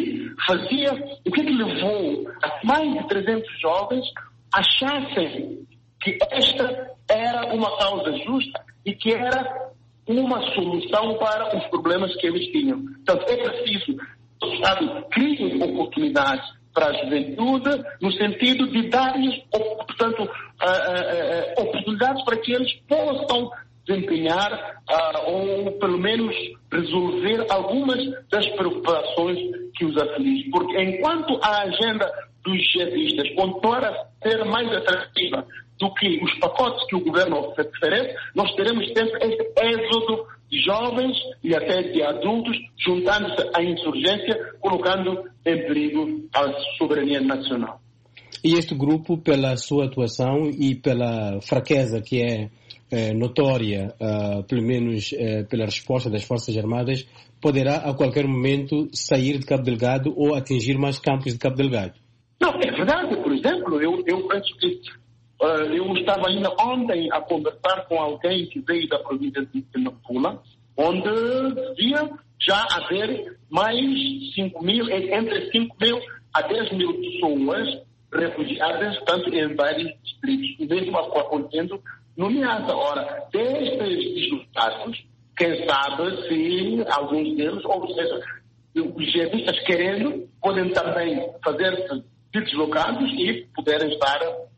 levou a mais de 300 jovens achassem que esta era uma causa justa e que era uma solução para os problemas que eles tinham. Então, é preciso que o Estado crie oportunidades para a juventude, no sentido de dar-lhes, portanto, oportunidades para que eles possam desempenhar ou, pelo menos, resolver algumas das preocupações que os afligem. Porque enquanto a agenda dos jihadistas continuar a ser mais atrativa do que os pacotes que o governo oferece, nós teremos sempre este êxodo de jovens e até de adultos juntando-se à insurgência, colocando em perigo a soberania nacional. E este grupo, pela sua atuação e pela fraqueza que é notória, pelo menos pela resposta das Forças Armadas, poderá a qualquer momento sair de Cabo Delgado ou atingir mais campos de Cabo Delgado? Não, é verdade. Por exemplo, eu penso que eu estava ainda ontem a conversar com alguém que veio da província de Nampula, onde devia já haver mais 5 mil, entre 5 mil a 10 mil pessoas refugiadas, tanto em vários distritos, e mesmo acontecendo no Niassa. Ora, destes deslocados, quem sabe se alguns deles, ou seja, os jihadistas querendo, podem também fazer-se deslocados e poderem estar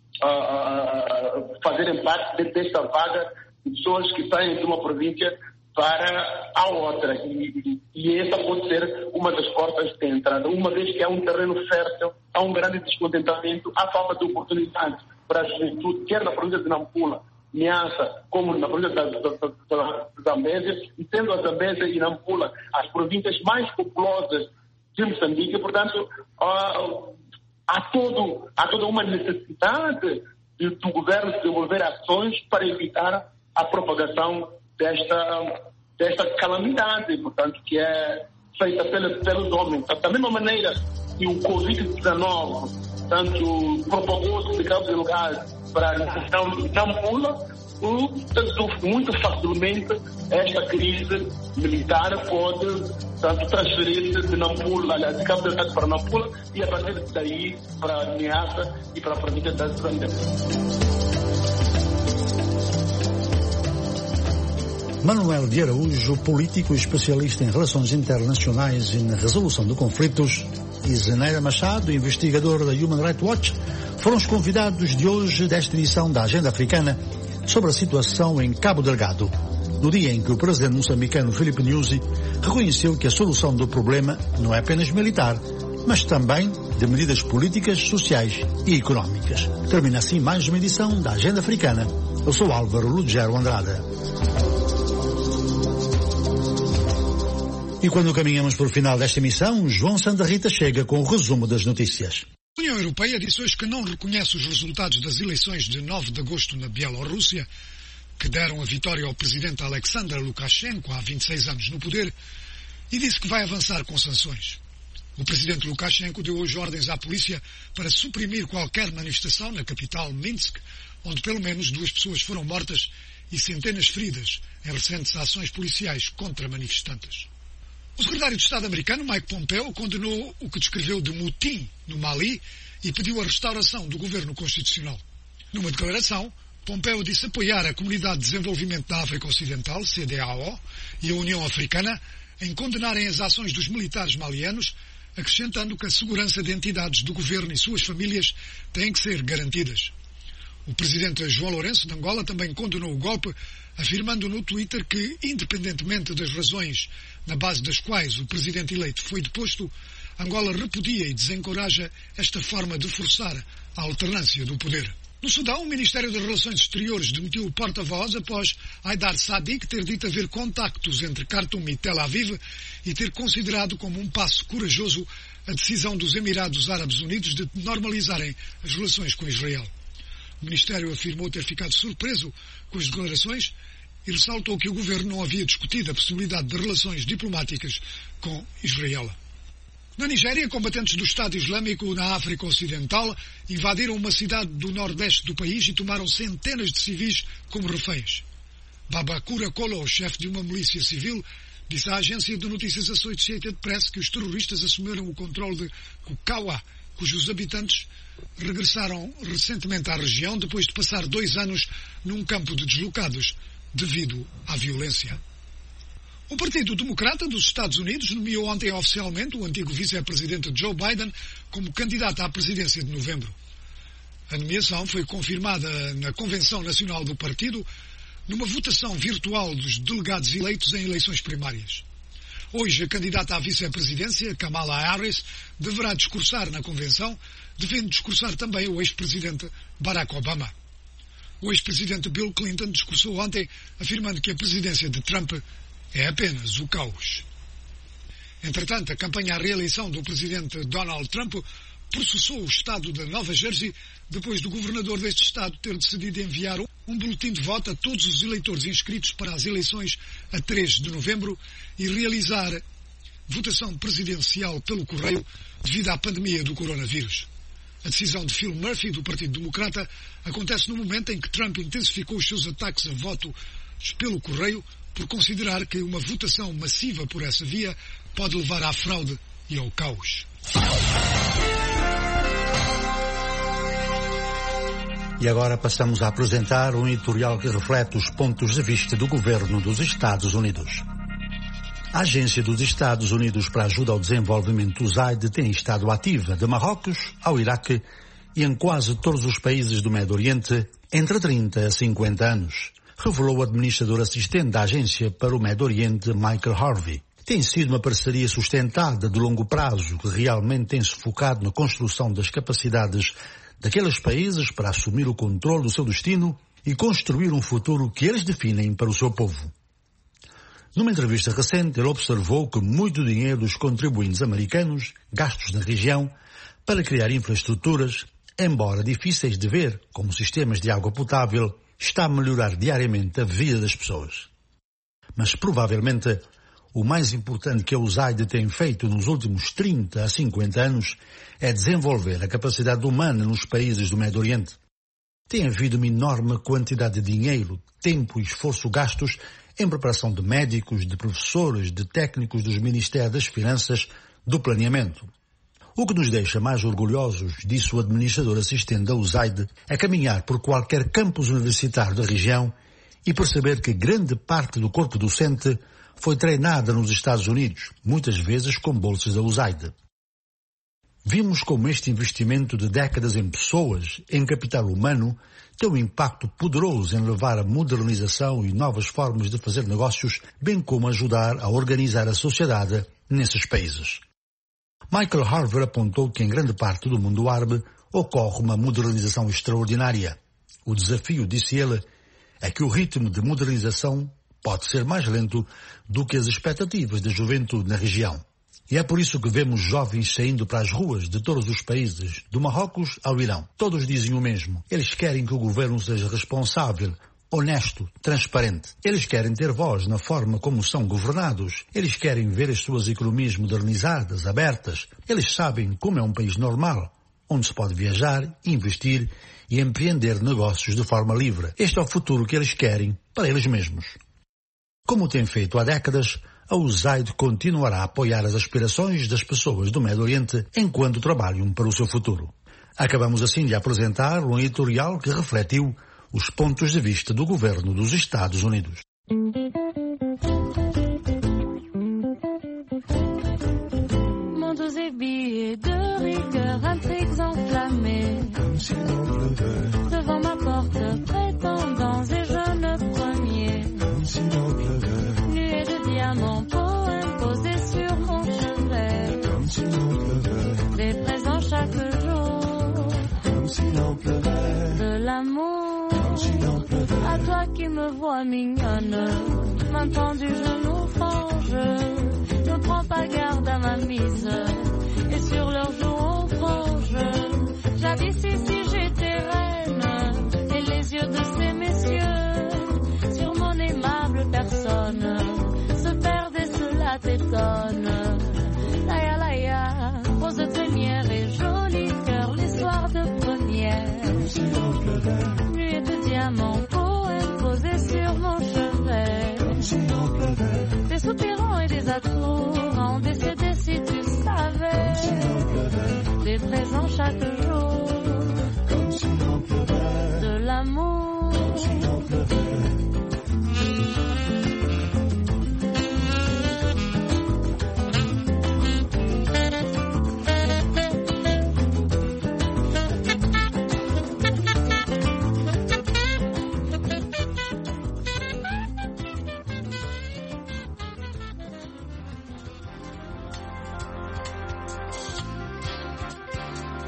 fazerem parte desta vaga de pessoas que saem de uma província para a outra. E essa pode ser uma das portas de entrada, uma vez que é um terreno fértil, há um grande descontentamento, há falta de oportunidades para a juventude, quer na província de Nampula, Niassa, como na província da Zambésia, e sendo a Zambésia e Nampula as províncias mais populosas de Moçambique. Portanto, há toda uma necessidade do governo desenvolver ações para evitar a propagação desta calamidade, portanto, que é feita pelos homens. Da mesma maneira que o Covid-19 tanto propagou-se de Cabo Delgado para Nampula, muito facilmente esta crise militar pode tanto transferir-se de Nampula, de Cabo Delgado para Nampula e a partir daí para Niassa e para a província da Zambésia. Manuel de Araújo, político e especialista em relações internacionais e na resolução de conflitos, e Zeneira Machado, investigador da Human Rights Watch, foram os convidados de hoje desta edição da Agenda Africana sobre a situação em Cabo Delgado, no dia em que o presidente moçambicano Filipe Nyusi reconheceu que a solução do problema não é apenas militar, mas também de medidas políticas, sociais e económicas. Termina assim mais uma edição da Agenda Africana. Eu sou Álvaro Lugero Andrade. E quando caminhamos para o final desta emissão, João Santa Rita chega com o resumo das notícias. A União Europeia disse hoje que não reconhece os resultados das eleições de 9 de agosto na Bielorrússia, que deram a vitória ao presidente Alexander Lukashenko há 26 anos no poder, e disse que vai avançar com sanções. O presidente Lukashenko deu hoje ordens à polícia para suprimir qualquer manifestação na capital Minsk, onde pelo menos 2 pessoas foram mortas e centenas feridas em recentes ações policiais contra manifestantes. O secretário de Estado americano, Mike Pompeo, condenou o que descreveu de motim no Mali e pediu a restauração do governo constitucional. Numa declaração, Pompeo disse apoiar a Comunidade de Desenvolvimento da África Ocidental, CEDEAO, e a União Africana em condenarem as ações dos militares malianos, acrescentando que a segurança de entidades do governo e suas famílias tem que ser garantidas. O presidente João Lourenço de Angola também condenou o golpe, afirmando no Twitter que, independentemente das razões na base das quais o presidente eleito foi deposto, Angola repudia e desencoraja esta forma de forçar a alternância do poder. No Sudão, o Ministério das Relações Exteriores demitiu o porta-voz após Haidar Sadiq ter dito haver contactos entre Khartoum e Tel Aviv e ter considerado como um passo corajoso a decisão dos Emirados Árabes Unidos de normalizarem as relações com Israel. O Ministério afirmou ter ficado surpreso com as declarações e ressaltou que o governo não havia discutido a possibilidade de relações diplomáticas com Israel. Na Nigéria, combatentes do Estado Islâmico na África Ocidental invadiram uma cidade do nordeste do país e tomaram centenas de civis como reféns. Babakura Kolo, chefe de uma milícia civil, disse à agência de notícias Associated Press que os terroristas assumiram o controle de Kukawa, cujos habitantes regressaram recentemente à região depois de passar 2 anos num campo de deslocados devido à violência. O Partido Democrata dos Estados Unidos nomeou ontem oficialmente o antigo vice-presidente Joe Biden como candidato à presidência de novembro. A nomeação foi confirmada na Convenção Nacional do Partido numa votação virtual dos delegados eleitos em eleições primárias. Hoje, a candidata à vice-presidência, Kamala Harris, deverá discursar na convenção, devendo discursar também o ex-presidente Barack Obama. O ex-presidente Bill Clinton discursou ontem, afirmando que a presidência de Trump é apenas o caos. Entretanto, a campanha à reeleição do presidente Donald Trump processou o estado da Nova Jersey depois do governador deste estado ter decidido enviar um boletim de voto a todos os eleitores inscritos para as eleições a 3 de novembro e realizar votação presidencial pelo correio devido à pandemia do coronavírus. A decisão de Phil Murphy, do Partido Democrata, acontece no momento em que Trump intensificou os seus ataques a votos pelo correio por considerar que uma votação massiva por essa via pode levar à fraude e ao caos. E agora passamos a apresentar um editorial que reflete os pontos de vista do governo dos Estados Unidos. A Agência dos Estados Unidos para a Ajuda ao Desenvolvimento, USAID, tem estado ativa de Marrocos ao Iraque e em quase todos os países do Médio Oriente entre 30 a 50 anos, revelou o administrador assistente da agência para o Médio Oriente, Michael Harvey. Tem sido uma parceria sustentada de longo prazo que realmente tem-se focado na construção das capacidades daqueles países para assumir o controle do seu destino e construir um futuro que eles definem para o seu povo. Numa entrevista recente, ele observou que muito dinheiro dos contribuintes americanos, gastos na região, para criar infraestruturas, embora difíceis de ver, como sistemas de água potável, está a melhorar diariamente a vida das pessoas. Mas provavelmente o mais importante que a USAID tem feito nos últimos 30 a 50 anos é desenvolver a capacidade humana nos países do Médio Oriente. Tem havido uma enorme quantidade de dinheiro, tempo e esforço gastos em preparação de médicos, de professores, de técnicos dos Ministérios das Finanças, do Planeamento. O que nos deixa mais orgulhosos, disse o administrador assistente da USAID, é caminhar por qualquer campus universitário da região e perceber que grande parte do corpo docente foi treinada nos Estados Unidos, muitas vezes com bolsas da USAID. Vimos como este investimento de décadas em pessoas, em capital humano, tem um impacto poderoso em levar a modernização e novas formas de fazer negócios, bem como ajudar a organizar a sociedade nesses países. Michael Harvey apontou que em grande parte do mundo árabe ocorre uma modernização extraordinária. O desafio, disse ele, é que o ritmo de modernização pode ser mais lento do que as expectativas da juventude na região. E é por isso que vemos jovens saindo para as ruas de todos os países, do Marrocos ao Irão. Todos dizem o mesmo. Eles querem que o governo seja responsável, honesto, transparente. Eles querem ter voz na forma como são governados. Eles querem ver as suas economias modernizadas, abertas. Eles sabem como é um país normal, onde se pode viajar, investir e empreender negócios de forma livre. Este é o futuro que eles querem para eles mesmos. Como tem feito há décadas, a USAID continuará a apoiar as aspirações das pessoas do Médio Oriente enquanto trabalham para o seu futuro. Acabamos assim de apresentar um editorial que refletiu os pontos de vista do governo dos Estados Unidos. Mondes et billets de rigueur, intrigues enflammées, devant ma porte, prétendants et jeunes premiers, nuées de diamants, poèmes posés sur mon chevet, des présents chaque jour, de l'amour, à toi qui me vois mignonne, main tendue, genou frange, ne prends pas garde à ma mise, et sur leurs joues on frange, jadis ici j'étais reine, et les yeux de ces messieurs, sur mon aimable personne, se perdent et cela t'étonne, laïa laïa, rose tenière et joli cœur, les soirs de première, nuée de diamants, poèmes posés sur mon chevet, des soupirants et des atours en décédé si tu savais, des présents chaque jour, de l'amour.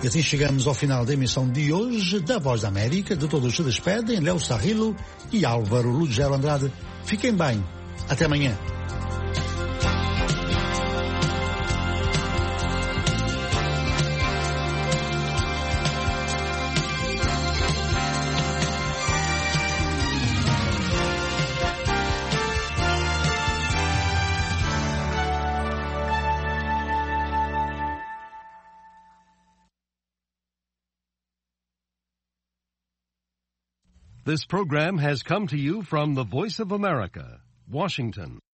E assim chegamos ao final da emissão de hoje da Voz da América. De todos se despedem Léo Sarrilo e Álvaro Lugero Andrade. Fiquem bem. Até amanhã. This program has come to you from the Voice of America, Washington.